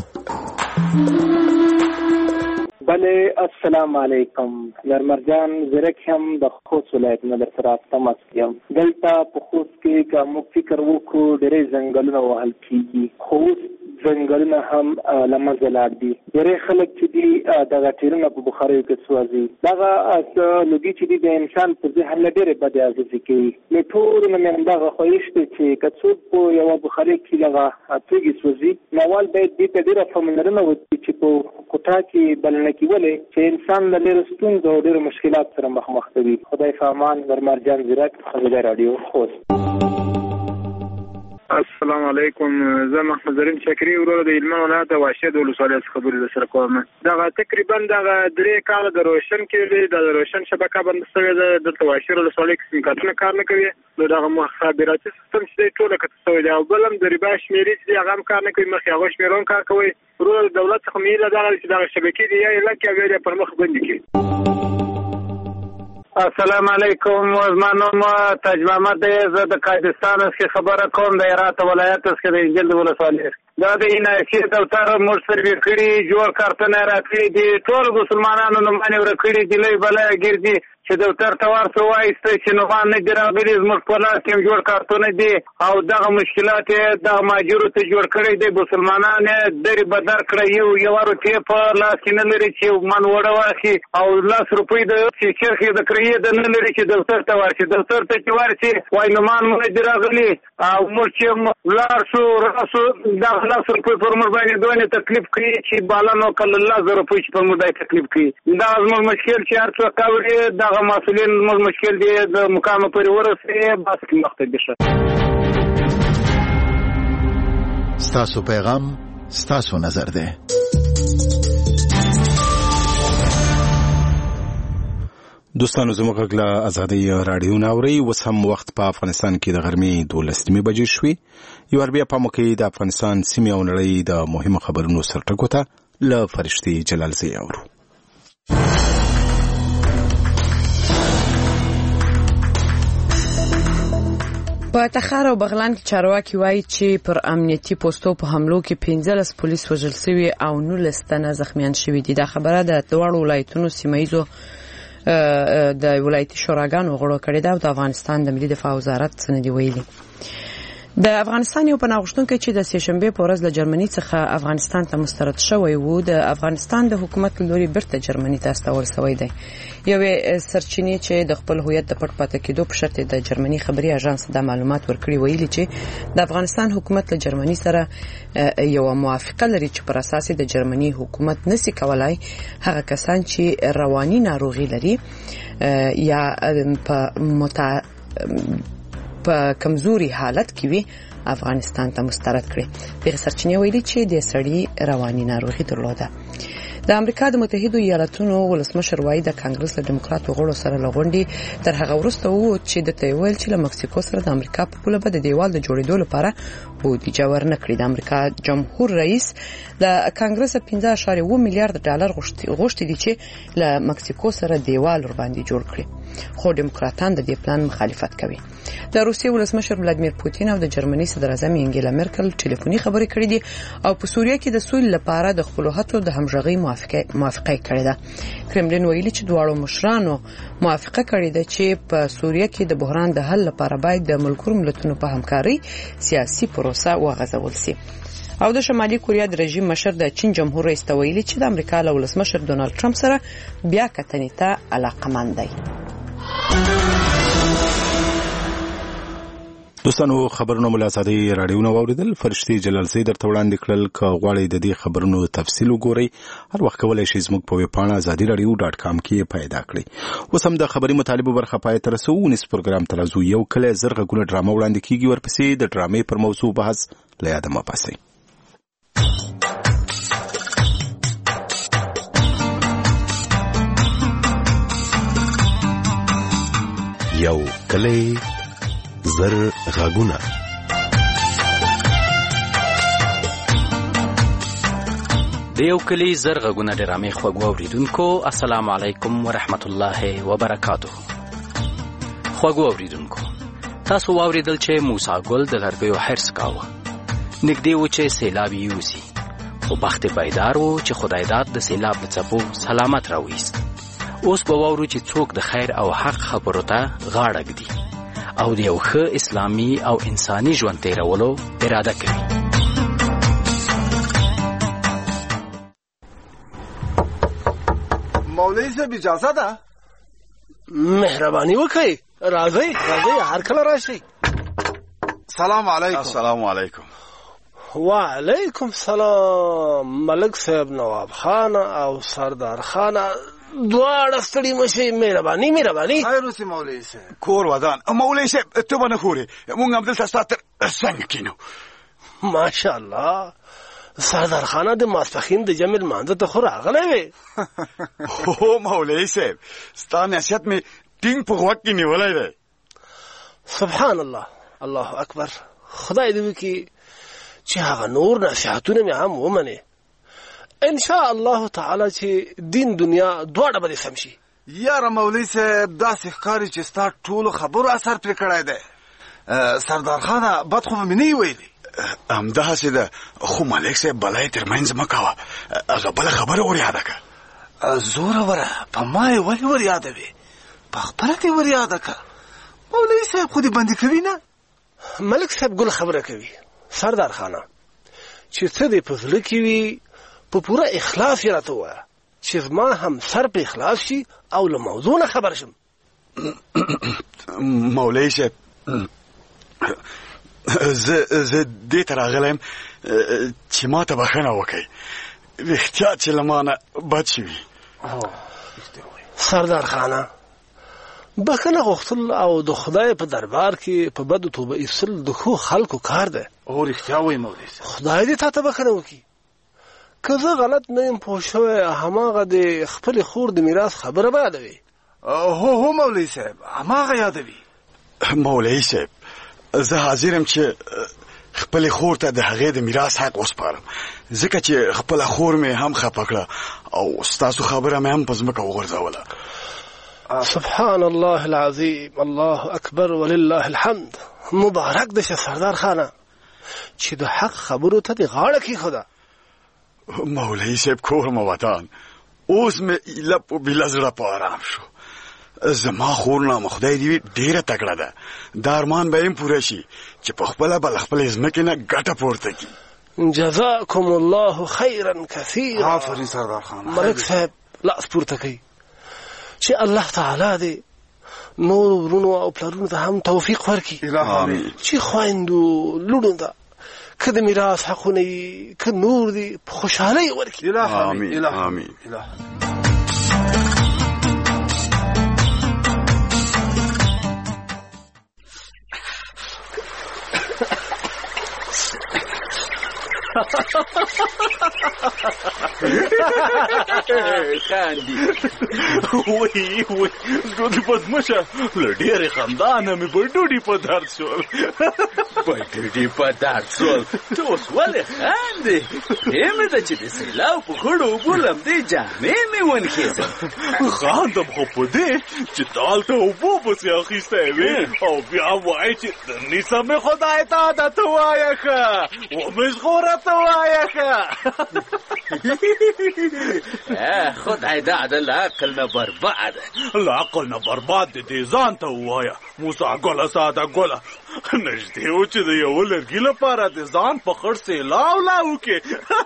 بله السلام علیکم نرمرجان زرک هم د خوست ولایت نه در سره تماس یم. دلته په خوست کې که موږ فکر وکړو ډېری ځنګلونه وهل کېږي خو اوس ځنګلونه هم له منځه لاړ دي. ډېری خلک چې دي دغه ټیرونه په بخاریو کې سوځي. دغه لوګي چې دي د انسان په ذهن له ډېرې بدې اغېزې کوي. نو ټولو نه مې همدغه خواهش دی چې که څوک په یوه بخارۍ کې دغه توکي سوځي نو اول باید دې ته ډېره پاملرنه وکړي چې په کوټه کې بلنه کېولې چې انسان له ډېرو ستونزو او ډېرو مشکلات سره مخامخ کوي. خدای په امان نرمرجان زیرک خزګۍ راډیو خوست. السلام علیکم زه محمد زرین شکری ورور د هلمند ولایت د واشد ولسوالۍ څخه خبرې درسره کوم. دغه تقریبا دغه درې کاله د روشن کې د روشن شبکه بند شوې ده. دلته واشد ولسوالۍ کې سیم کارتونه کار نه کوي نو دغه مخابراتي سیستم چې دی ټوله کته شوی دی او بل هم د ربا شمېرې چې دی هغه هم کار نه کوي. مخکې هغه شمېرونه هم کار کوي. ورور د دولت څخه مې هیله دغه چې دغه شبکې دي یا یې لکې او یا یې پر مخ بندې کړي. السلام علیکم زما نوم تاج محمد دی. زه د کاردستان څخه خبره کوم د هرات ولایت څخه د انجیل ولسوالۍ. دا د انایسي دفتر موږ سروې کړي جوړ کارتونه راکړي دي ټول مسلمانانو نومونه ورکړي دي لوی بلای ګرځي چې دفتر ته ورته وایسته چې نوغان نه دي راغلي زموږ په لاس کې جوړ کارتونه دي او دغه مشکلات یې دغه مهاجرو ته جوړ کړی دی. مسلمانان یې درې بدر کړی یو یوه روپۍ په لاس کې نه لري چې من وړه واخلي او لس روپۍ د چرخ یې د کرایې د نه لري چې دفتر ته ورشي. دفتر ته چې ورشي وایي نومان مو نه دي راغلي او موږ چې لاړ شو راسو دغه لس روپۍ پر موږ باندې دونې تکلیف کوي چې بالا نو کله لس زره روپۍ چې پر موږ دای تکلیف کوي. دغه زموږ مشکل چې هر څوک اوري دغه مسؤلین زموږ مشکل دی د مقامه پورې ورسوي بس کې مخته دي. ستاسو پیغام ستاسو نظر ده. دوستانو زموږ غږ له ازادۍ راډیو نه اورئ. اوس هم وخت په افغانستان کې د غرمې دولس نیمې بجې شوې. یو ور بیا پام وکړئ د افغانستان سیمې او نړۍ د مهمو خبرونو سرټکو ته له فرشتي جلالزۍ اورو. په تخار او بغلان کې چارواکي وایي چې پر امنیتي پوسټو په حملو کې پنځلس پولیس وژل شوي او نولس تنه زخمیان شوي دي. دا خبره د دواړو ولایتونو سیمایزو د ولایتي شوراګانو غړو کړې ده او د افغانستان د ملي دفاع وزارت سندې ویلي. د افغانستان یو پناه غوښتونکی چې د سهشنبې په ورځ له جرمني څخه افغانستان ته مسترد شوی و د افغانستان د حکومت له لوري بیرته جرمني ته استول شوی دی. یوې سرچینې چې د خپل هویت د پټ پاتې کېدو په شرط د جرمني خبري اژانس د معلومات ورکړي ویلي چې د افغانستان حکومت له جرمني سره یو موافقه لري چې پر اساس د جرمني حکومت نسی کولای هغه کسان چې رواني ناروغي لري یا په متا په کمزوري حالت کې وي افغانستان ته مسترد کړي. دغه سرچینې ویلي چې د سړي رواني ناروغي درلوده. د امریکا د متحدو ایالاتونو ولسمشر وایي د کانګرس له ډیموکراتو غړو سره لغونډي تر هغه وروسته وو چې د تیویل چې له مکسیکو سره د امریکا په پوله به د دیوال د جوړېدو لپاره بودیجه ورنکړي. د امریکا جمهور رئیس د کانګرس پنځه اعشاریه اووه میلیارډ ډالر غوښتي دي چې له مکسیکو سره دیوال ور باندې جوړ کړي، خو ډیموکراتان د دې پلان مخالفت کوي. د روسیې ولسمشر ولادیمیر پوتین او د جرمني صدر اعظم انګیلا مرکل ټلیفوني خبرې کړې دي او په سوریه کې د سولې لپاره د خپلو هڅو د همغږۍ موافقه کړې ده. کرملین ویلي چې دواړو مشرانو موافقه کړې ده چې په سوریه کې د بحران د حل لپاره باید د ملګرو ملتونو په همکارۍ سیاسي پروسه وغځول شي. او د شمالي کوریا د رژیم مشر د چین جمهور رئیس ته ویلي چې د امریکا له ولسمشر ډونالد ټرمپ سره بیا کتنې ته علاقمند دی. دوستانو خبرونه مو له ازادۍ راډیو نه واوریدل. فرشتي جلالزۍ درته وړاندې کړل. که غواړئ د دې خبرونو تفصیل وګورئ هر وخت کولی شئ زموږ په ویب پاڼه ازادي راډیو ډاټ کام کې پیدا کړئ. اوس هم د خبري مطالبو برخه پای ته رسو. ونیس پروګرام ته راځو. یو کله زر غږونه ډرامه وړاندې کیږي، ورپسې د ډرامې پر موضوع بحث له یاده مه باسئ. یو کله زر غږونه. د یو کلی زر غږونه ډرامې خوږو اوریدونکو السلام علیکم ورحمت الله وبرکاتہ. خوږو اوریدونکو تاسو واوریدل چې موسی ګل د لرګیو حرص کاوه، نږدې و چې سیلاب یوسي، خو بخت بیدار و چې خدای داد د سیلاب د څپو سلامت راوېست. اوس به واورو چې څوک د خیر او حق خبرو ته غاړه ږدي او د یو ښه اسلامي او انساني ژوند تیرولو اراده کوي. مولوی صاحب اجازه ده؟ مهرباني وکړئ، راځئ راځئ هر کله راشئ. سلام علیکم. السلام علیکم. وعلیکم سلام. ملک صاحب، نواب خان او سردار خان دواړه ستړي مشئ. مهرباني مهرباني. خیر اوسې مولوي صاحب. کور ودان. مولوي صاحب ته به نه خورې، موږ همدلته ستا تر څنګ کینو. ماشاءالله. سردار خانه د ماسپښین د جمع لمانځه ته خو راغلی وې. هو مولوي صاحب، ستا نصیحت مې ټینګ په غوږ کې نیولی دی. سبحان الله، الله اکبر. خدای دې وکړي چې هغه نور نصیحتونه مې هم ومنې. ان شاء الله تعالی چې دین دنیا دواړه به سم شي. یاره مولوي صاحب داسې ښکاري چې ستا ټولو خبرو اثر پرې کړی دی. سردار خانه بد خو به مې نه ویلي. همداسې ده، خو ملک صاحب بلای تر منځ مه کوه. هغه بله خبره ور یاده کړه. زوروره په ما یې ولې ور یادوې؟ په خپله دې ور یاده کړه. مولوي صاحب خو دې بندي کوي نه؟ ملک صاحب ګل خبره کوي سردار خانه چې څه دې په زړه کې وي په پوره اخلاص یې راته ووایه چې زما هم سر په اخلاص شي او له موضوع نه خبر شم. مولوي صاحب زه زه دې ته راغلی یم چې ما ته بښنه وکړئ. احتیاط چې له ما نه بد شوي. سردار خانه بخښنه غوښتل او د خدای په دربار کې په بدو توبه ایستل د ښو خلکو کار دی. او رښتیا وایي مولوي صاحب. خدای دې تا ته بخښنه وکړي. که زه غلط نه یم پوه شوی هماغه د خپلې خور د میراث خبره به یادوي. هو هو مولوي صاحب هماغه یادوي. مولوي صاحب زه حاضر یم چې خپلې خور ته د هغې د میراث حق وسپارم ځکه چې خپله خور مې هم خفه کړه او ستاسو خبره مې هم په ځمکه وغورځوله. سبحان الله العظیم الله اکبر ولله الحمد. مبارک دشه سردار خانه چې د حق خبرو ته دې غاړه کېښوده. مولوي صاحب کور مو وطن اوس مې ایله په بیله زړه په ارام شو. زما خور نامه خدای دې وي ډېره تکړه ده. دا ارمان به یې پوره شي چې په خپله به له خپلې ځمکې نه ګټه پورته کړي. جزاکم الله خیرا کثیرا. آفرین سردار خان. ملک صاحب لاس پورته کوي چې الله تعالی دې نور ورونو او پلرونو ته هم توفیق ورکړي چې خویندو لوڼو ته که د میراث حقونه یي که نور دي په خوشحالۍ ورکړي. آمین آمین. خاندي وای وای زړه دې بدمشه له ډېرې خندانه مې په ډوډۍ په درد شول. په ډوډۍ په درد شول ته اوس ولې خاندې؟ همې ده چې د سیلاو په خړو اوبو لمدې جامې مې ونښېځم. خاندم خو په دې چې تا هلته اوبو پسې اخیستی وې او بیا وایې چې نیسه مې خدای ته عادت ووایه ښه ومې ژغوره ته وایه ښه. خدای د عدل عقل نه برباد. له عقل نه برباد دې دې ځان ته ووایه موسی ګله ساده ګله. نږدې و چې د یوه لرګي لپاره د ځان په خړ سیلاو لا وکړې.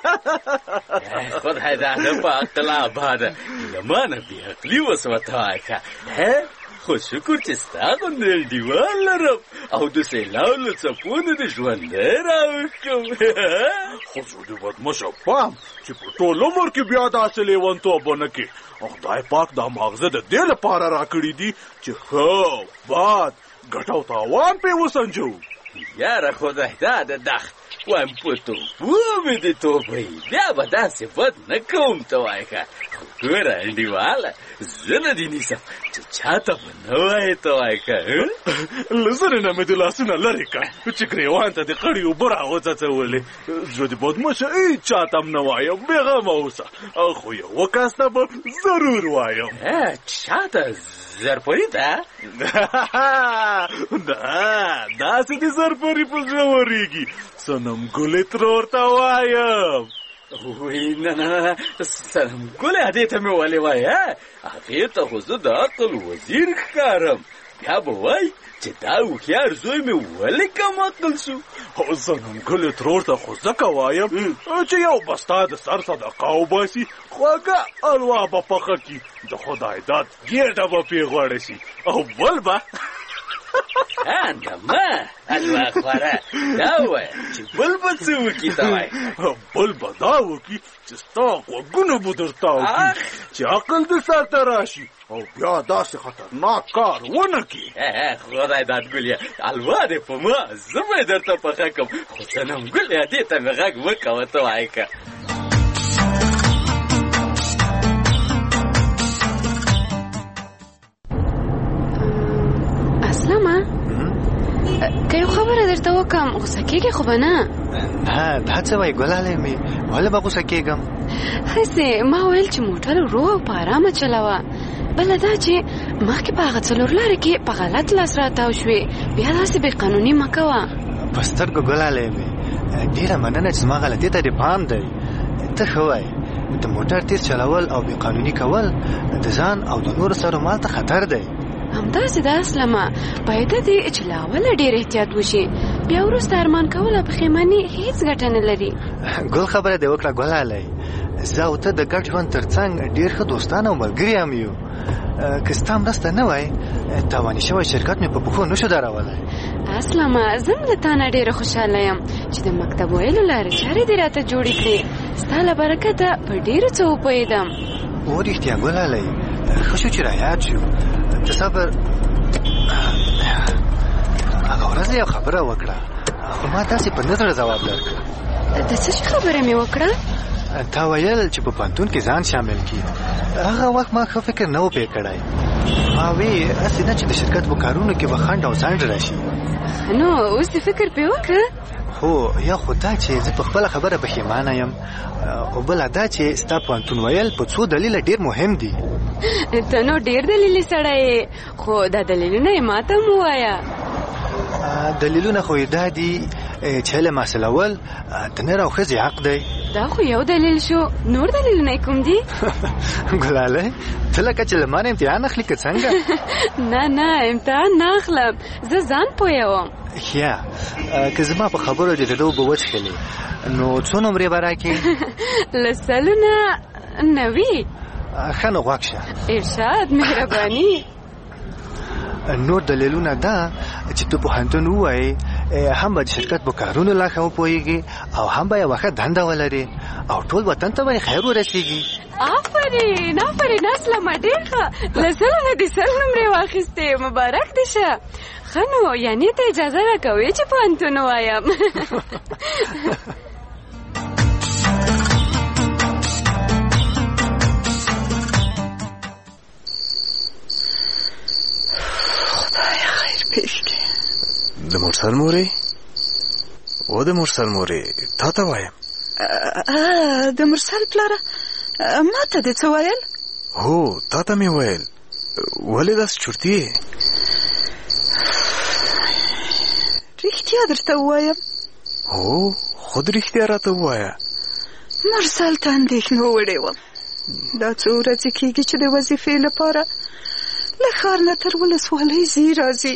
خدای د عدل په عقل آباده له ما نه بې عقلي وسوه ته وایه ښه. خو شکر چې ستا غوندې انډیوال لرم او د سیلاو له څپو نه دې ژوندی راوښکم. خو زه دې بدمشه پام چې په ټول عمر کې بیا داسې لیونتوب ونه کړې. خدای پاک دا ماغزه د دې لپاره راکړي دي چې ښه باد ګټه او تاوان پرې وسنجو. یاره خدای دا د دخت وایم په توپو مې دې توپوي بیا به داسې بد نه کوم ته وایه ښه. خو ګوره انډیواله زه نه دې نیسم چې چا ته به نه وایې ته وایه ښه. له زرې نه مې د لاسونه لرې کړ چې ګرېوان ته دې خړې اوبه راوڅڅولې. زه دې بدمشه هېڅ چا ته هم نه وایم بېغمه اوسه خو یوه کس ته به ضرور وایم. چا ته زرپري ته؟ نه داسې دې زرپري په زړه ورېږي صنم ګلې ترور ته وایم. وی نه نه نه صنم ګلې هدې ته مې ولې وایه هغې ته خو زه د عقل وزیر ښکارم. بیا به وایي چې دا هوښیار زوی مې ولې کم عقل شو. صنم ګلې ترور ته خو ځکه وایم چې یو به ستا د سر صدقه وباسي خوږه الوا به پخه کړي د خدای داد ګېډه به پرې غوړه شي او بل به خاندمه الوا خوره دا ووایه چې بل به څه وکړي ته وایي. بل به دا وکړي چې ستا غوږونه به درته وکړي چې عقل دې سر ته راشي او بیا داسې خطرناک کار ونه کړي. خدای داد ګليه الوا دې په ما زه به یې درته پخه کړم خو صنم ګلې دې ته مې غږ مه کوه ته وایه که. اسلامه که یو خبره درته وکړم غوسه کېږې خو به نه؟ نه دا څه وایي ګلالۍ مې ولې به غوسه کېږم؟ هسې ما ویل چې موټر ورو او په ارامه چلوه. بله دا چې مخکې په هغه څلور لارې کې په غلط لاس راتاو شوې بیا داسې بې قانوني مه کوه. په سترګو ګلالۍ مې ډېره مننه چې زما غلطۍ ته دې پام دی. ته ښه وایې د موټر تیز چلول او بې قانوني کول د ځان او د نورو سره مال ته خطر دی. همداسې د اسلمه باید دې چې لا اوله ډېر احتیاط وشي، بیا وروسته ارمان کول او پښیماني هیڅ ګټه نه لري. ګل خبره دې وکړه ګلالی، زه او ته د ګډ ژوند تر څنګ ډېر ښه دوستان او ملګري هم یو. که ستا مرسته نه وای تاواني شوی شرکت مې په پښو نشو درولی. اسلمه زه هم له تا نه ډېره خوشحاله یم چې د مکتب ویلو لارې چارې دې راته جوړې کړې. ستا له برکته په ډېرو څه وپوهېدم. و رښتیا ګلالی، ښه شو چې رایاد شو. ته صبر. هغه ورځ یو خبره وکړه، خو ما تاسې په نه زړه ځواب درکړ. د څه شي خبره مې وکړه؟ تا ویل چې په پوهنتون کې ځان شامل کړي. هغه وخت ما ښه فکر نه و پرې کړی. ما وی هسې نه چې د شرکت په کارونو کې به خنډ او ځنډ راشي. نو اوس دې فکر پرې وکړه؟ هو، یا خو دا چې زه په خپله خبره پښیمانه یم، او بله دا چې ستا پوهنتون ویل په څو دلیله ډېر مهم دي. ته نو ډېر دلیلي سړی یې، خو دا دلیلونه یې ما ته هم ووایه. دلیلونه خو یې دا دي چې علم حاصلول د نر او ښځې حق دی. دا خو یو دلیل شو، نور دلیلونه یې کوم دي؟ ګلالی، ته لکه چې له ما نه امتحان اخلي که څنګه؟ نه نه، امتحان نه اخلم، زه ځان پوهوم. ښه، که زما په خبرو دې د ده اوبه وڅښلې نو څو نمرې به راکړې؟ له سلو نه نوي. ښه نو غوږ شه. ارشاد، مهرباني. نور دلیلونه دا چې ته پوهنتون ووایې هم به د شرکت په کارونو لا ښه وپوهېږي او هم به یوه ښه دنده ولرې او ټول وطن ته به خیر ورسېږي. آفرین آفرین اسلمه، ډېر ښه. له سلو نه دې سل نمرې واخیستې، مبارک دې شه. ښه نو یعنې ته اجازه راکوې چې پوهنتون ووایم؟ د مرسل مورې و د مرسل مورې تا ته وایم. د مرسل پلاره ما ته دې څه ویل؟ هو، تا ته مې ویل. ولې داسې چورتي یې؟ رښتیا درته ووایم؟ هو، خود رښتیا راته ووایه. مرسل ته اندېښنه وړې وم. دا څو ورځې کېږي چې د وظیفې لپاره له ښار نه تر ولسوالۍ ځي راځي،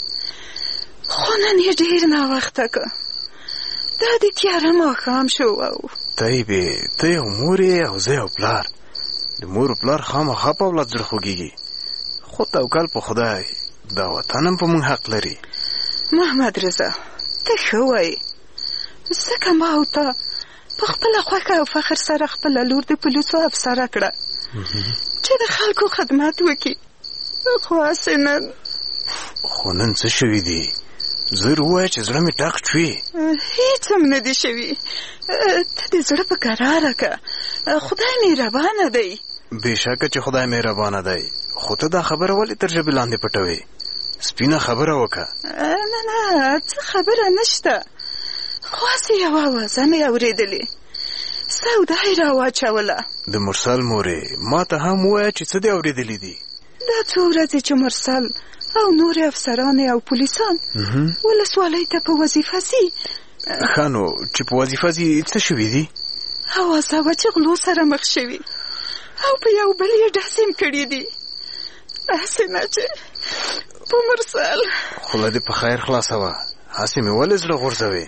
خو نن یې ډېر ناوخته که. دا د تیاره ماښام شو او ته یې بې ته یو مور یې او زه یو پلار. د مور و پلار خامخا په اولاد زړه خوږېږي، خو توکل په خدای، دا وطن هم په موږ حق لري. محمد رضا، ته ښه وایې، ځکه ما او تا په خپله خوښه او فخر سره خپله لور د پولیسو افسره کړه چې د خلکو خدمت وکړي. خو هسې نن خو نن څه شوي دي؟ زر ووایه چې زړه مې ټک شوي. هېڅ هم نه دي شوي. ته د زړه په کراره که، خدای مهربانه دی. بېشکه چې خدای مهربانه دی، خو ته دا خبره ولې تر ژبې لاندې پټوې؟ سپینه خبره وکړه. نه نه، څه خبره نشته، خو هسې یوه اوازه مې اورېدلې، سودا یې راواچوله. د مرسل مورې ما ته هم ووایه چې څه دې اورېدلي دي. دا څو ورځې چې مرسل او نور افسران او پولیسان ولسوالۍ ته په وظیفه ځي. ښه نو چې په وظیفه ځي څه شوي دي؟ اوازه وه چې غلو سره مخ شوي او په یو بل یې ډزې هم کړي دي. هسې نه چې په مرسل. خوله دې په خیر خلاصه وه، هسې مې ولې زړه غورځوې؟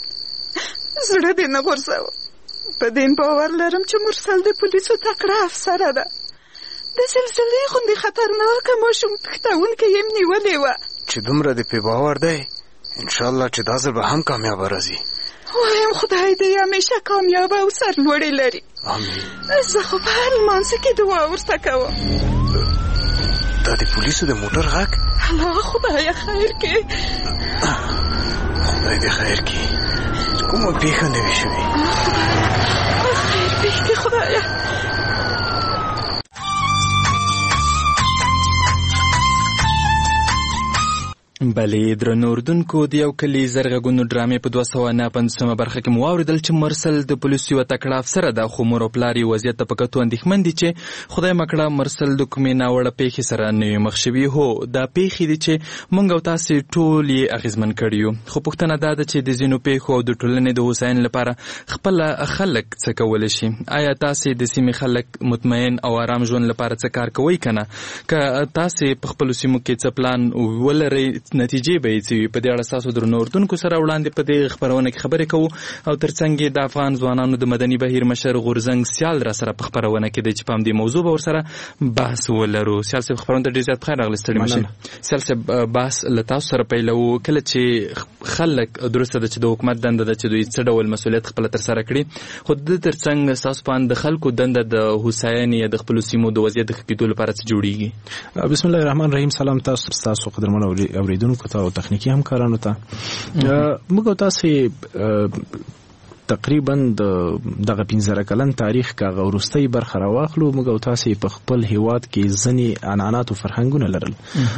زړه دې نه غورځوه، په دې باور لرم چې مرسل د پولیسو تکړه افسره ده. د زلزلې غوندې خطرناکه ماشوم پښتونکې یې نیولې وه. چې دومره دې پې باور دی، انشاءالله چې دا ځل به هم کامیابه راځي. وایم خدای دې همیشه کامیابه او سرلوړې لري. آمین. زه خو په هر لمانځه کې دعا ورته کوم. دا د پولیسو د موټر غږ؟ الله خدایه خیر کې. خدای دې خیر کې، کومه پېښه نه وي شوې. خیر پېښې خدایه. بلې درنو اردوونکو د یو کلي زرغږونو ډرامې په دوه سوه نه پنځوسمه برخه کې مو واورېدل چې مرسل د پولیسو یوه تکړه افسره ده، خو مور او پلار یې وضعیت ته په کتو اندېښمن دي چې خدای مکړه مرسل د کومې ناوړه پیښې سره نه وي مخ شوي. هو دا پیښې دي چې موږ او تاسې ټول یې اغېزمن کړي یو، خو پوښتنه دا ده چې د ځینو پیښو او د ټولنې د هوساینې لپاره خپله خلک څه کولی شي؟ آیا تاسې د سیمې خلک مطمئن او آرام ژوند لپاره څه کار کوئ که نه؟ که تاسې په خپلو سیمو کې څه پلان ولرئ نتیجې به یې څه وي؟ په دې اړه ستاسو درنو اردوونکو سره وړاندې په دې خپرونه کې خبرې کوو او ترڅنګ یې د افغان ځوانانو د مدني بهیر مشر غورځنګ سیال را سره په خپرونه کې دی چې په همدې موضوع به ورسره بحث ولرو. سیال صاحب خپرونه ته ډېر زیات بخیر راغلی، ستړي مه شئ. سیال صاحب بحث له تاسو سره پیلوو. کله چې خلک درسته ده چې د حکومت دنده ده چې دوی څه ډول مسؤلیت خپله ترسره کړي، خو د ترڅنګ ستاسو په اند د خلکو دنده د هوساینې یا د خپلو سیمو د وضعیت د ښه کېدو لپاره څه جوړېږي؟ بسم الله الرحمن الرحیم. سلام تاسو ستاسو قدرمن اوریدونکو ته او تخنیکي همکارانو ته. موږ او تاسې تقریبا د دغه پنځه کلن تاریخ کاغه وروستۍ برخه راواخلو. موږ او تاسې په خپل هیواد کې ځینې عنعنات او فرهنګونه لرل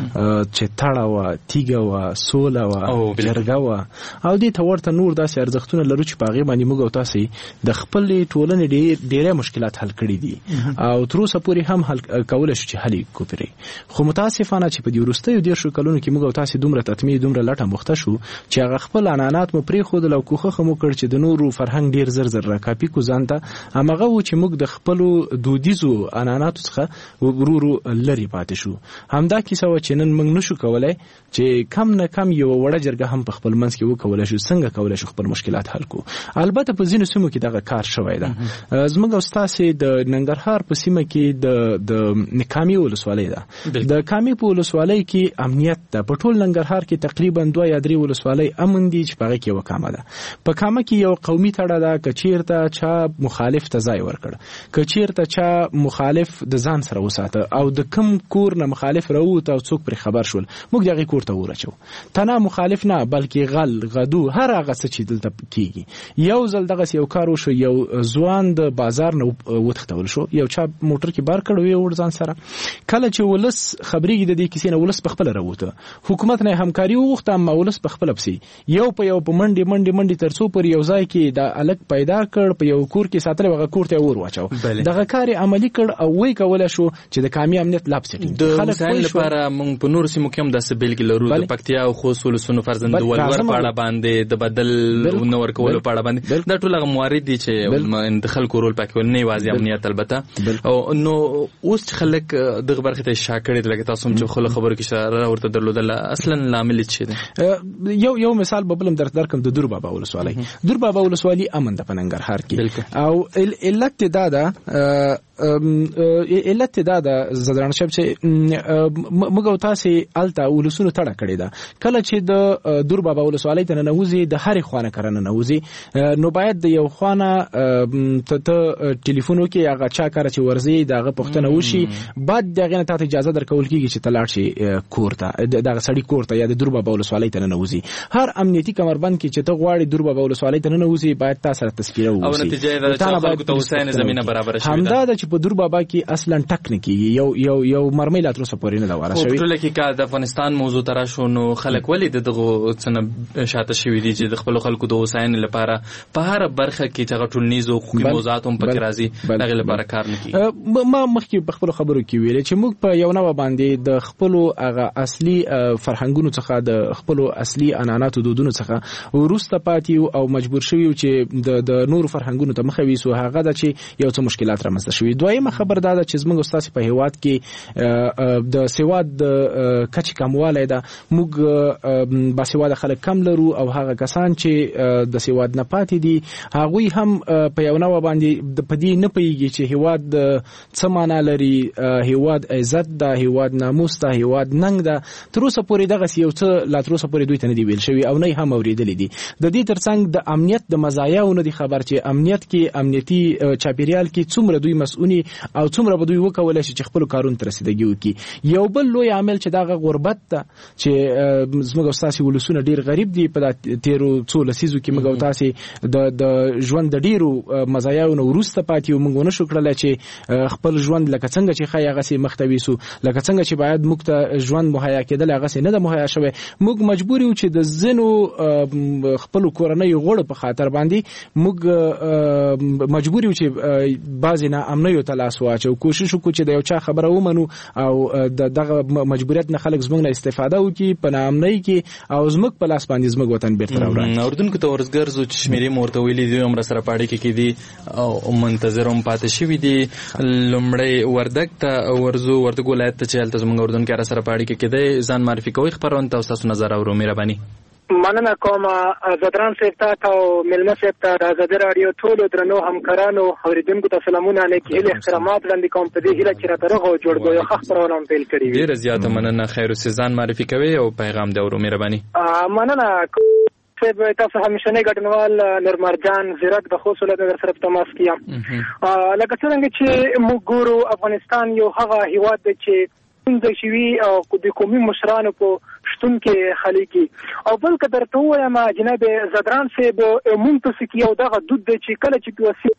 چې تړه وه، تیږه وه، سوله وه، جرګه وه او دې ته ورته نور داسې ارزښتونه لرو چې په هغې باندې موږ او تاسې د خپلې ټولنې ډېری مشکلات حل کړي دي او تر اوسه پورې هم حل کولی شو چې حل یې کوپرې. خو متاسفانه چې په دې وروستیو دېرشو کلونو کې موږ او تاسې دومره تطمیع دومره لټه مخته شو چې هغه خپل عنعنات مو پرېښودل او کوښښ مو وکړ چې د نورو فرهنګ ډیر زر زر را کاپي کو ځان ته. همغه و چې موږ د خپلو دودیزو عنعناتو څخه ورو ورو لرې پاتې شو. همدا کیسه وه چې نن موږ نشو کولی چې کم نه کم یوه وړه جرګه هم په خپل منځ کې وکولی شو څنګه کولی شو خپل مشکلات حل کو. البته په ځینو سیمو کې دغه کار شوی ده. زموږ او ستاسې د ننګرهار په سیمه کې د د کامې ولسوالۍ ده. د کامې په ولسوالۍ کې امنیت ده. په ټول ننګرهار کې تقریبا دوه یا درې ولسوالۍ امن دي چې په هغې کې یوه کامه ده. په کامه کې یو قومي تړه ده که چیرته چا مخالف ته ځای ورکړ، که چیرته چا مخالف د ځان سره وساته او د کم کور نه مخالف راووت او څوک پرې خبر شول، موږ د هغې کور ته ورچو. تنه مخالف نه بلکې غل، غدو، هر هغه څه چې دلته کېږي. یو ځل دغسې یو کار وشو، یو ځوان د بازار نه وتښتول شو، یو چا موټر کې بار کړ ویې وړ ځان سره. کله چې ولس خبرېږي د دې کیسې نه، ولس پخپله راووته، حکومت نه یې همکاري وغوښته، اما ولس پخپله پسې یو په یو په منډې منډې منډې تر څو پورې یو ځای کې د الګ پیدا کړ، په یو کور کې ساتلی، هغه کور ته ور واچو. دغه کار یې عملي کړ او وی کولی شو چې د کامې امنیت لا پسې ټینګ. د هوساینې لپاره موږ په نورو سیمو کې هم داسې بېلګې لرو، د پکتیا او خوست ولسونو فرضاً د ولور په اړه باندې، د بدل نه ورکولو په اړه باندې، دا ټول هغه موارد دي چې د خلکو رول پکې ول، نه یوازې امنیت البته. او نو اوس چې خلک دغه برخې ته اشاره کړې ده، لکه تاسو هم چې خلک خبرو کې اشاره ورته درلودله، اصلا لامل یې څه دی؟ یو یو مثال به بل هم درته درکړم، د دور بابا ولسوالۍ. دور بابا ولسوالي امن ده په ننګرهار کې او علت دا ده علت دا ده زدران شپ چې موږ او تاسې هلته ولسونو تړه کړې ده. کله چې د دور بابا ولسوالۍ ته ننوځي، د هرې خوا نه کره ننوځي، نو باید د یو خوا نه ته ټلیفون وکړې، هغه چا کره چې ورځې د هغه پوښتنه وشي، بعد د هغې نه تا ته اجازه درکول کېږي چې ته لاړ شي کور ته، دغه سړي کور ته یا د دور بابا ولسوالۍ ته ننوځي. هر امنیتي کمربند کې چې ته غواړې دور بابا ولسوالۍ ته ننوځي، باید تا سره تذکیره ووسي او نتیجه یې ده چې خلکو ته هوساینې زمینه برابره شوې ده. همدا ده چې په دور بابا کې اصلا ټک نه کېږي، یو یو یو مرمۍ لا تر اوسه پورې نه ده واره شوې. په ټوله کې که د افغانستان موضوع ته راشو، نو خلک ولې د دغو څه نه شاته شوي دي چې د خپلو خلکو د هوساینې لپاره په هره برخه کې چې هغه ټولنیز او حقوقي موضوعات هم پکې راځي، د هغې لپاره کار نه کېږي؟ ما مخکې په خپلو خبرو کې ویلې چې موږ په یو نوع باندې د خپلو هغه اصلي فرهنګونو څخه، د خپلو اصلي عنعناتو دودونو څخه وروسته پاتې یو او مجبور شوي یو چې د د نورو فرهنګونو ته مخه ویسو. هغه ده چې یو څه مشکلات رامنځته شوي. دویمه خبر دا ده چې زموږ ستاسې په هیواد کې د سواد د کچې کموالی ده. موږ باسواده خلک کم لرو او هغه کسان چې د سواد نه پاتې دي، هغوی هم په یو نوع باندې په دې نه پوهېږي چې هیواد څه معنا لري، هیواد عزت ده، هیواد ناموس ده، هیواد ننګ ده. تر اوسه پورې دغسې یو څه لا تر اوسه پورې دوی ته نه دي ویل شوي او نه یې هم اورېدلي دي. د دې تر څنګ د امنیت د مزایاونه دي خبر چې امنیت کې امنیتي چاپیریال کې څومره دوی مسؤونی او څومره به دوی وکولای شي چې خپل کارونه تر رسیدګي وکړي. یو بل لوی عامل چې دا غربت ته چې زموږ استاسي ولسونه ډیر غریب دي په تیرو څو لسیزو کې موږ تاسو د د ژوند د ډیرو مزایاونه ورسته پاتې او موږ نه شو کړل چې خپل ژوند لکه څنګه چې خای هغه سي مختوي سو لکه څنګه چې باید موږ ته ژوند مهیا کېدل هغه سي نه د مهیا شوی. موږ مجبور یو چې د زینو خپل کورنۍ غوړ په خاطر باندې موږ مجبور یو چې بعضی نه امنیو تلاش واچو کوشش وکړو چې د یو چا خبره ومنو او دغه مجبوریت نه خلک زموږ نه استفاده وکړي په نامنۍ کې او زموږ په لاس باندې زموږ وطن بیرته راوړي. اردن کې تورزګر زو چې شمیرې مورته ویلي دي عمر سره پاړې کې کې دي او منتظرم پاتې شوی دي لمړی وردګ ته ورزو وردګ ولایت ته چې هلته زموږ اردن کې را سره پاړې کې کې ځان معرفي کوي خبرونه تاسو نظر اورو مهرباني. مننه کوم زدران صاحب ته او ملمه صاحب ته د ازادي رادیو ټولو درنو همکارانو اوریدونکو ته سلامونه نیکی هیله احترامات وړاندې کوم په دې هیله چې راته رغو جوړ ګوي خو خبرونه پیل کړی وي. ډیر زیاته مننه خیر سيزان معرفي کوي او پیغام دی اورو مهرباني. مننه صاحب تاسو همیشنه ګډنوال نورمرجان زیرک د خو سولې در سره تماس کیم. لکه څنګه چې موږ ګورو افغانستان یو هغه هیواد دی چې څنګه شوی او د قومي مشرانو په شتون کې خلیقي او بل کدر ته وایم جناب زدران صاحب مونږ ته سکی او دغه دود چې کله چې پیوسی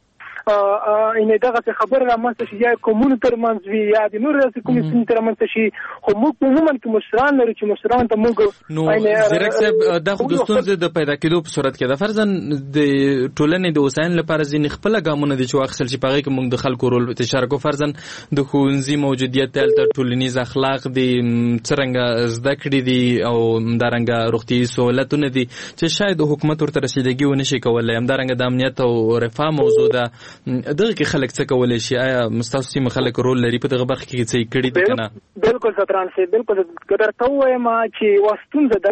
ا ان دغه خبر را مست شي یا کومون تر منځ وی یا د نور رس کوم سن تر منځ شي خو موږ په عموما کې مشران لري چې مشران ته موږ نو زیرک صاحب د خودستون د پیدا کېدو په صورت کې د فرضاً د ټولنې د اوساین لپاره ځین خپل ګامونه دي چې واخصل چې پغې کې موږ د خلکو رول اشاره کو فرضاً د خوندزي موجودیت تل تر ټولنیز اخلاق دي څنګه زده کړې دي او دارنګ روغتي سہولتونه دي چې شاید حکومت ورته رسیدګي ونشي کولای هم دارنګ د امنیت او رفاه موضوع ده دغه کې خلک څه کولای شي آیا مستاسو سیمه خلک رول لري په دغه برخه کې څه کړي دي کنه بالکل ستران سي بالکل ګدر ته وایم چې واستون زده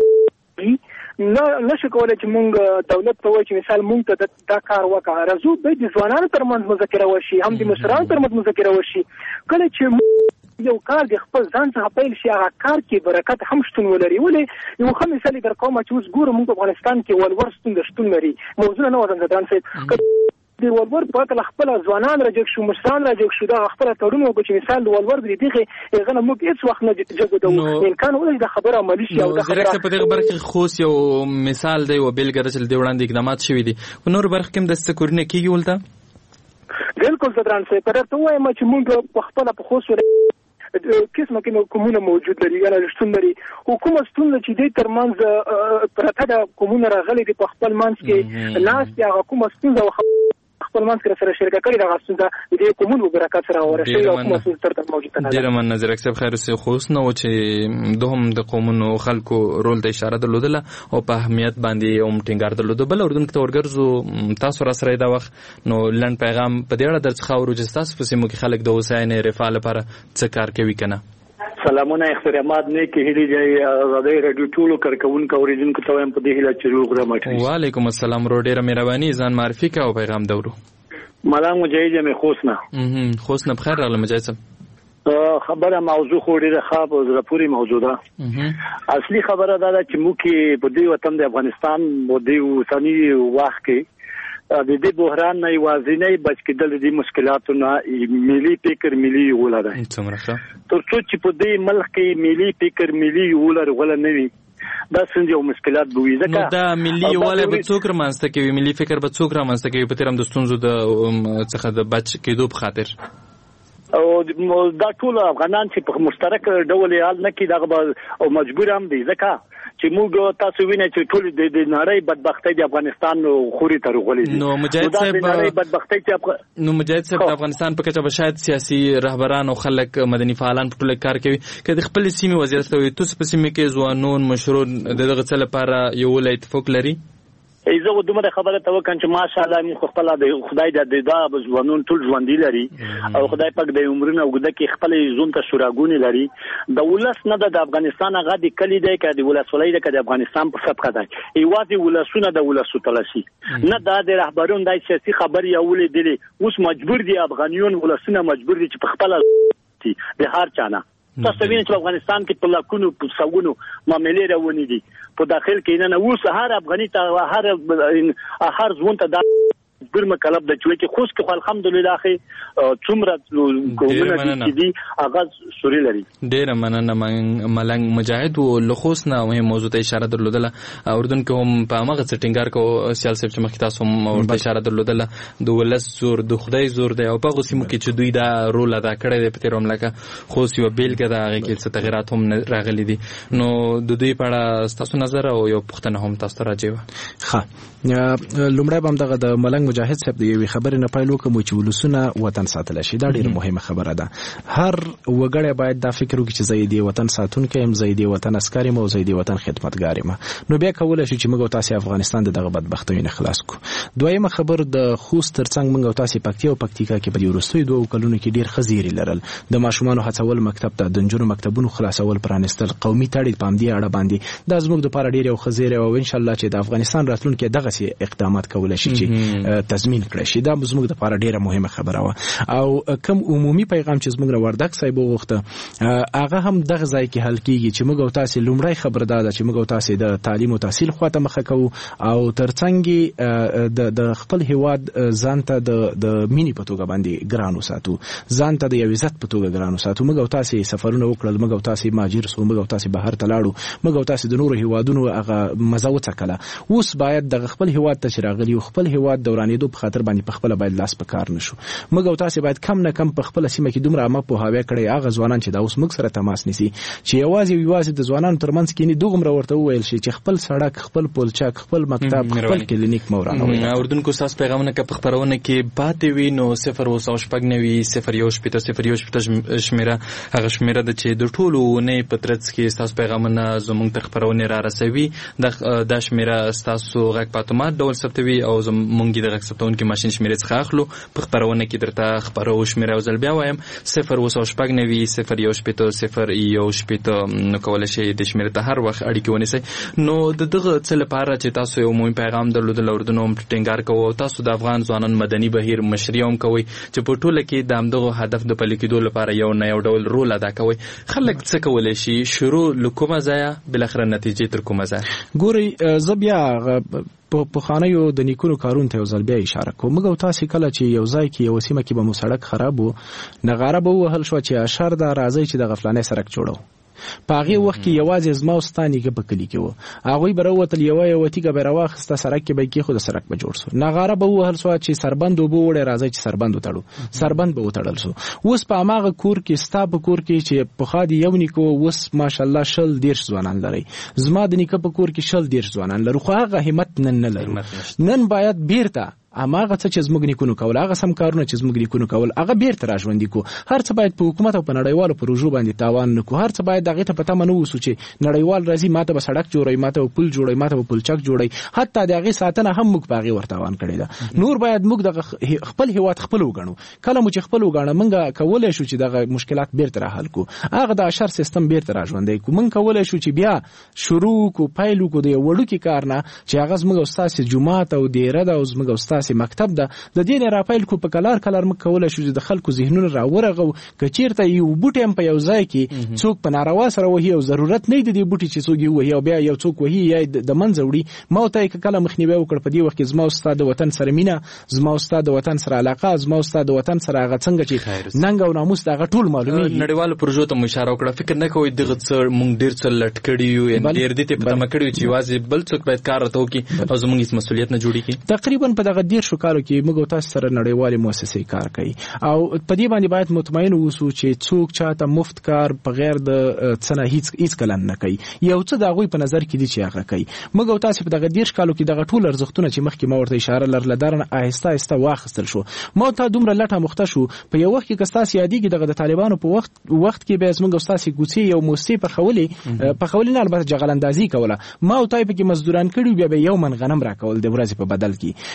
نه نشو کولای چې مونږ دولت ته وایي چې مثال مونږ ته دا کار وکړه راځو به د ځوانانو ترمنځ مذاکره وشي هم د مشرانو ترمنځ مذاکره وشي کله چې یو کار د خپل ځان څخه پیل شي هغه کار کې برکت هم شتون ولري ولې یو خمس مثال در کومه چې اوس ګورم موږ په افغانستان کې ولور ستون د شتون لري موضوع نه وزن ځان سي د ولور په کله خپل ځوانان راجک شو مشران راجک شو دا خپل تړون وکړي چې مثال د ولور د دې هغه موږ هیڅ وخت نه جګو امکان ولې د خبره عملی شي او د خبره په دغه برخه خوس یو مثال دی او بیلګه چې د وړاندې اقدامات شوي دي په نور برخه کې د سکورنه کیږي ولته بالکل زدران سي پر ته وایم چې موږ په خپل په خوس قسمه کې کومونه موجود لري یا رښتون لري حکومت ستون چې د ترمنځ پرته د کومونه راغلي د خپل منځ کې لاس یا حکومت ستون خپل منځ کې سره شریک کړي دا غوښتنه د کومونو برکات سره ورشي او حکومت تر موجوده نه ډیر من نظر اکسب خیر سي خوس نو چې دوهم د قومونو خلکو رول ته اشاره درلودله او په اهمیت باندې هم ټینګار درلوده بل اردن کې تورګرزو تاسو را سره دا وخت نو لن پیغام په دې اړه درڅ خاورو چې تاسو په سیمو کې خلک د حسین رفاه لپاره څه کار کوي کنه سلامونه احترامات نه کې هلي جاي آزادۍ رادیو ټولو کارکونکو اوریدونکو ته هم په دې هیله چې روغ رمټي وعلیکم السلام رو ډیره مهرباني ځان معرفي کا او پیغام دورو ملام مجاهد مې خوسنا هم خوسنا بخیر راغله مجاهد صاحب خبره موضوع خو ډیره ښه او زړه پورې موضوع ده اصلي خبره دا ده چې موږ په دې وطن د افغانستان مو دی وسنی وخت کې د دې بحران نه یوازینی بچ کېدل د مشکلاتو نه ملي فکر ملي ولر څومره ترڅو چې په دې ملک کې ملي فکر ملي ولر ول نه وي دا څنګه یو مشکلات بوي ځکه نو دا ملي ولر به څوک رامنځته کوي ملي فکر به څوک رامنځته کوي په تیرم د ستونزو د څخه د بچ کېدو په خاطر او دا ټول افغانان چې په مشترک ډول حل نه کړي دا او مجبور هم دي ځکه چې موږ تاسو وینئ چې ټول د نړۍ بدبختۍ د افغانستان خوري تر غولې نو مجاهد صاحب نړۍ بدبختۍ چې نو مجاهد صاحب د افغانستان په کچه شاید سیاسي رهبران او خلک مدني فعالان په ټول کار کوي کله خپل سیمه وزارت ته تاسو په سیمه کې ځوانون مشرون دغه څه لپاره یو ولای اتفاق لري ایزه و دومره خبره ته وکړم چې ماشاءالله موږ خپل د خدای د دې د ځوانون ټول ژوندۍ لري او خدای پاک د عمرونو وګړه کې خپل زوم ته شوراګونی لري د ولس نه د افغانستان هغه د کلی دی کې د ولس ولای د افغانستان په صفقه دی ایوازي ولسونه د ولسو تلشي نه د رهبرون د سیاسي خبر یو ولې دي اوس مجبور دي افغانیون ولسونه مجبور دي چې په خپل د هر چانه تاسو وینئ چې افغانستان کې په لاکونو په سوونو معاملې روانې دي په داخل کې نه اوس هر افغاني ته هر هر ځوان ته دا ګرمه کلب د چوي کې خوش کې الحمدلله اخی څومره کومونه دي اغاز سوري لري. ډیر مننه ملنګ مجاهد او لخص نه مهم موضوع ته اشاره درلودله. اردن کې هم په هغه څټینګار کو سیال صاحب چې مخکې تاسو هم ورته اشاره درلودله د ولس زور د خدای زور دی او په هغه سیمو کې چې دوی دا رول ادا کړی دی په تیر مملکه خو یو بیلګه ده هغه کې څه تغیرات هم راغلي دي. نو د دوی په اړه تاسو نظر او یو پوښتنه هم تاسو راځي. ښه لومړی به دغه د ملنګ مجاهد صاحب د یوې خبرې نه پیل وکړو چې ولسونه وطن ساتل شي. دا ډیره مهمه خبره ده. هر وګړی باید دا فکر وکړي چې زه د وطن ساتونکی یم، زه د وطن عسکر یم او زه د وطن خدمتګار یم. نو بیا کولی شو چې موږ او تاسې افغانستان د دغه بدبختیو نه خلاص کړو. دویمه خبر د خوست ترڅنګ موږ او تاسې پکتیا او پکتیکا کې په دې وروستیو دوو کلونو کې ډیر ښه زیري لرل. د ماشومانو هڅول مکتب ته، د نجونو مکتبونو خلاصول پرانستل، قومي تړي په همدې اړه باندې دا زموږ دپاره ډیر یو ښه زیری او انشاءالله چې د افغانستان راتلونکی دغسې اقدامات کولی شي چې تضمین کړی شي. دا زموږ دپاره ډیره مهمه خبره وه. او کوم عمومي پیغام چې زموږ نه وردګ صاحب وغوښته هغه هم دغه ځای کې حل کیږي چې موږ او تاسې لومړی خبر دا ده چې موږ او تاسې د تعلیم او تحصیل خواته مخه کوو او ترڅنګ د خپل هیواد ځان ته د مینې په توګه باندې ګران وساتو، ځان ته د یو عزت په توګه ګران وساتو. موږ او تاسې سفرونه وکړل، موږ او تاسې مهاجر سو، موږ او تاسې بهر ته لاړو، موږ او تاسې د نورو هیوادونو هغه مزه وڅکله. اوس باید دغه خپل هیواد ته چې راغلي خپل هیواد دورانېدو په خاطر باندې په خپله باید لاس په کار نشو. موږ او تاسې باید کم نه کم په خپله سیمه کې دومره عامه پوهاوی کړی هغه ځوانان چې دا اوس موږ سره تماس نیسي چې یوازې یوازې د ځوانانو ترمنځ کینې دوغومره ورته وویل شي چې خپل سړک، خپل پلچک، خپل مکتب، خپل کلینیک مه ورانوئ. اردونکو ستاسو پیغامونه که په خپرونه کې پاتې وي نو صفر اوه سوه شپږ نوي صفر یو شپېته صفر یو شپېته شمېره هغه شمېره ده چې د ټولو اونۍ په ترڅ کې ستاسو پیغامونه زموږ ته خپرونې را رسوي. دا شمېره ستاسو غږ په اتومات ډول ثبتوي او زموږ د غږ ثبتونکي ماشین شمېرې څخه اخلو. په خپرونه کې درته خپرو شمېره او ځل بیا وایم صفر اوه سوه شپږ نوي صفر یو شپېته صفر یو شپېته. نو کولی شئ د شمېرې ته هر وخت اړیکې ونیسئ. نو د دغه څه لپاره چې تاسو یو مهم پیغام درلودل اردن هم ټینګار کوو او تاسو د افغان ځوانانو مدني بهیر مشري هم کوئ چې په ټوله کې د همدغو هدف د پلي کېدو لپاره یو نه یو ډول رول ادا کوئ. خلک څه کولی شي؟ شروع له کومه ځایه بالاخره نتیجې تر کومه ځایه؟ ګورئ زه بیا په پخوانیو د نیکونو کارونو ته یو ځل بیا اشاره کوم. موږ او تاسې کله چې یو ځای کې یو سیمه کې به مو سړک خراب و نغاره به ووهل شوه چې اشر ده راځئ چې دغه فلانی سړک جوړو. په هغې وخت کې یوازې زما او ستا نیکه په کلي کې وه. هغوی به راووتل، یوه یوه تیږه به یې راواخېسته، سړک کې به یې کېښود، سړک به جوړ سو. نغاره به ووهل سوه چې سربند اوبه وړی راځئ چې سربند وتړو. سربند به وتړل سو. اوس په هماغه کور کې ستا په کور کې چې پخوا د یو نیکه و اوس ماشاءالله شل دېرش ځوانان لرئ. زما د نیکه په کور کې شل دېرش ځوانان لرو. خو هغه همت نن نه لرو. نن باید بیرته هماغه څه چې زموږ نیکونو کول، هغه سم کارونه چې زموږ نیکونو کول، هغه بیرته راژوندي کړو. هر څه باید په حکومت او په نړیوالو پروژو باندې تاوان نه کړو. هر څه باید هغې ته په تمه نه اوسو چې نړیوال راځي ماته به سړک جوړوي، ماته به پل جوړوي، ماته به پلچک جوړوي. حتی د هغې ساتنه هم موږ په هغې ورتاوان کړې ده. نور باید موږ دغه خپل هیواد خپل وګڼو. کله مو چې خپل وګاڼه موږ کولی شو چې دغه مشکلات بیرته راحل کړو. هغه د اشر سیستم بیرته راژوندی کړو. موږ کولی شو چې بیا شروع کړو، پیل وکړو د یو وړوکي کار نه چې هغه زموږ او ستاسې جومات او دیره ده او زموږ او ستاسې مکتب ده. د دې نه راپیل کو په کلار کلار موږ کولی شو چې د خلکو ذهنونه راورغو. که چېرته یو بوټی هم په یو ځای کې څوک په ناروا سره وهي او ضرورت نه دی د دې بوټي چې څوک یې ووهي او بیا یو څوک وهي یا د منځه وړي، ما ورته یې که کله مخنیوی وکړ په دې وخت کې زما او ستا د وطن سره مینه، زما او ستا د وطن سره علاقه، زما او ستا د وطن سره هغه څنګه چې ننګ او ناموس د هغه ټول معلومېږي. نړیوالو پروژو ته مو اشاره وکړه. فکر نه کوئ دغه څه موږ ډېر څه لټ کړي یو، ډېر دې ته په تمه کړي چې یوازې بل څوک باید کار راته وکړي او زموږ هېڅ مسؤلیت نه جوړېږي؟ تقریبا په دغه دېرشو کالو کې موږ او تاسو سره نړیوالې مؤسسې کار کوي او په دې باندې باید مطمئن اوسو چې څوک چاته مفت کار بغیر د څه نه هیڅ هیڅ کله نه کوي. یو څه د هغوی په نظر کې دي چې هغه کوي. موږ او تاسو په دغه دېرش کالو کې دغه ټول ارزښتونه چې مخکې ما ورته اشاره لرله درنه آهسته آهسته واخیستل شو. ما ته دومره لټه مخته شو په یو وخت کې که ستاسې یادېږي دغه د طالبانو په وخت وخت کې به زموږ او ستاسې کوڅې یو موسسې پخولې پخولې نه البته جغل اندازي کوله. ما او تای پکې مزدوران کړي بیا به یو من غنم راکول د ورځې په بدل کې. خو ما او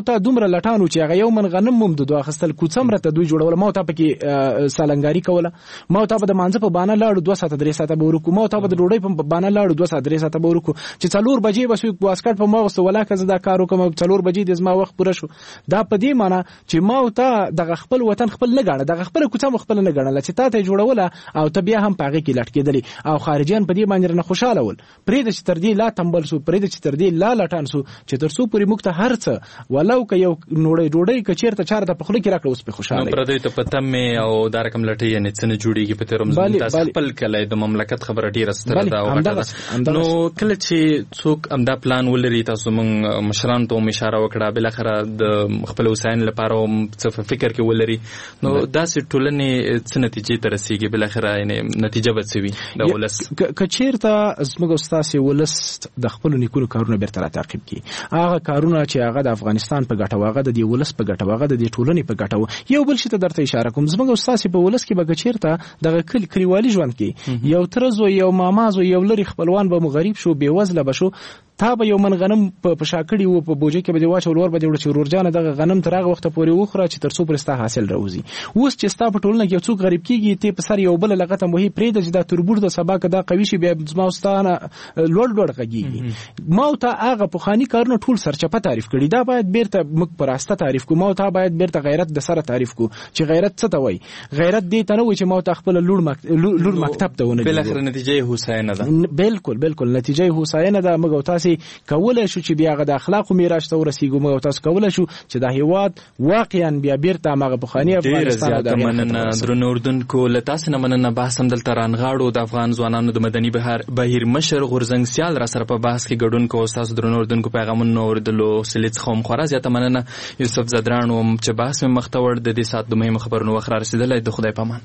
ته دومره لټانو چې هغه یو من غنم مم د دوه اخستل کوڅمره ته دوی جوړول ما ته پکې سالنګاری کوله ما ته په مانځ په بانه لاړو دوه ساعت درې ساعت به ورکو ما ته په ډوډۍ په بانه لاړو دوه ساعت درې ساعت به ورکو چې څلور بجې بس واسکټ په ما وسته ولاکه زدا کارو کوم څلور بجې د زما وخت پوره شو دا په دې معنی چې ما ته د خپل وطن خپل نه غاڼه د خپل کوڅه خپل نه غاڼه چې تا ته جوړوله او ته بیا هم پاغه کې لټکېدلې او خارجيان په دې باندې نه خوشاله ول پرې د چې تر دې لا تنبل سو پرې د چې تر دې لا لټان سو چې تر سو پوری مخ ته هرڅ ولو که یو نوړې ډوډۍ کچیرته چارته په خله کې راکړو اوس په خوشاله نو پردې ته پته مې او دا رقم لټي یعنی څنګه جوړیږي په تیروم زموږ خپل کله د مملکت خبره ډیره ستره ده او غټه نو کله چې څوک امدا پلان ولري تاسو مونږ مشران ته اشاره وکړه بل اخره د خپل وساین لپاره څه فکر کې ولري نو داسې ټولنې څه نتیجې ته رسیږي بل اخره یعنی نتیجه به څه وي د ولس کچیرته زموږ استاد ولس د خپل نیکونو کارونه بیرته تعقیب کی هغه کارونه چې هغه د افغانستان په ګټه واغه د دې ولس په ګټه واغه د دې ټولنې په ګټه یو بل شي ته درته اشاره کوم زموږ استاد په ولس کې به چیرته د کل کلیوالي ژوند کې یو ترزو یو مامازو یو لري خپلوان به مغریب شو بې وزله بشو تا به یو من غنم په شاکړی و په بوجه کې به دی واچو ور به دی ورچ ورجانه دغه غنم تر هغه وخت پورې وخوره چې تر څو پرستا حاصل راوځي اوس چې ستا په ټولنه کې څوک غریب کیږي ته په سر یو بل لغته مو هی پرې د جدا تربور د سبا کدا قوي شي بیا زماستانه لوړ لوړ غږیږي ما ته هغه په خاني کارونه ټول سرچپه تعریف کړي دا باید بیرته مک پراسته تعریف کو ما ته باید بیرته غیرت د سره تعریف کو چې غیرت څه ته وای غیرت دې ته نه وای چې ما ته خپل لوړ مکتب لوړ مکتب ته ونه بل اخر نتیجه هوساینه ده بالکل بالکل نتیجه هوساینه ده موږ تاسو کولای شو چې بیا د اخلاقو میراث ته ورسیږو موږ تاسو کولای شو چې د هیواد واقعا بیا بیرته مغه بخانی افغانستان د مننه درنو اردوونکو له تاسو نه مننه بحث هم دلته رانغاړو د افغان ځوانانو د مدني بهر بهیر مشر غورزنګ سیال را سره په بحث کې ګډون کوو تاسو درنو اردوونکو پیغامونه اوردلو سلیت خو مخوره زیاته مننه یوسف زدران او چې بحث مختور د دې سات د مهمه خبرونو وخت رسیدلای د خدای پامان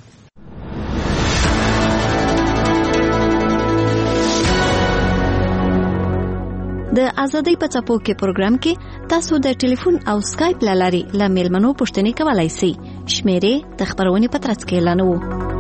د ازادۍ په څپو کې پروګرام کې تاسو د ټلیفون او سکایپ لاري له میلمنو پوښتنې کولای شئ. شمیرې د خبرونې په ترڅ کې اعلانوو.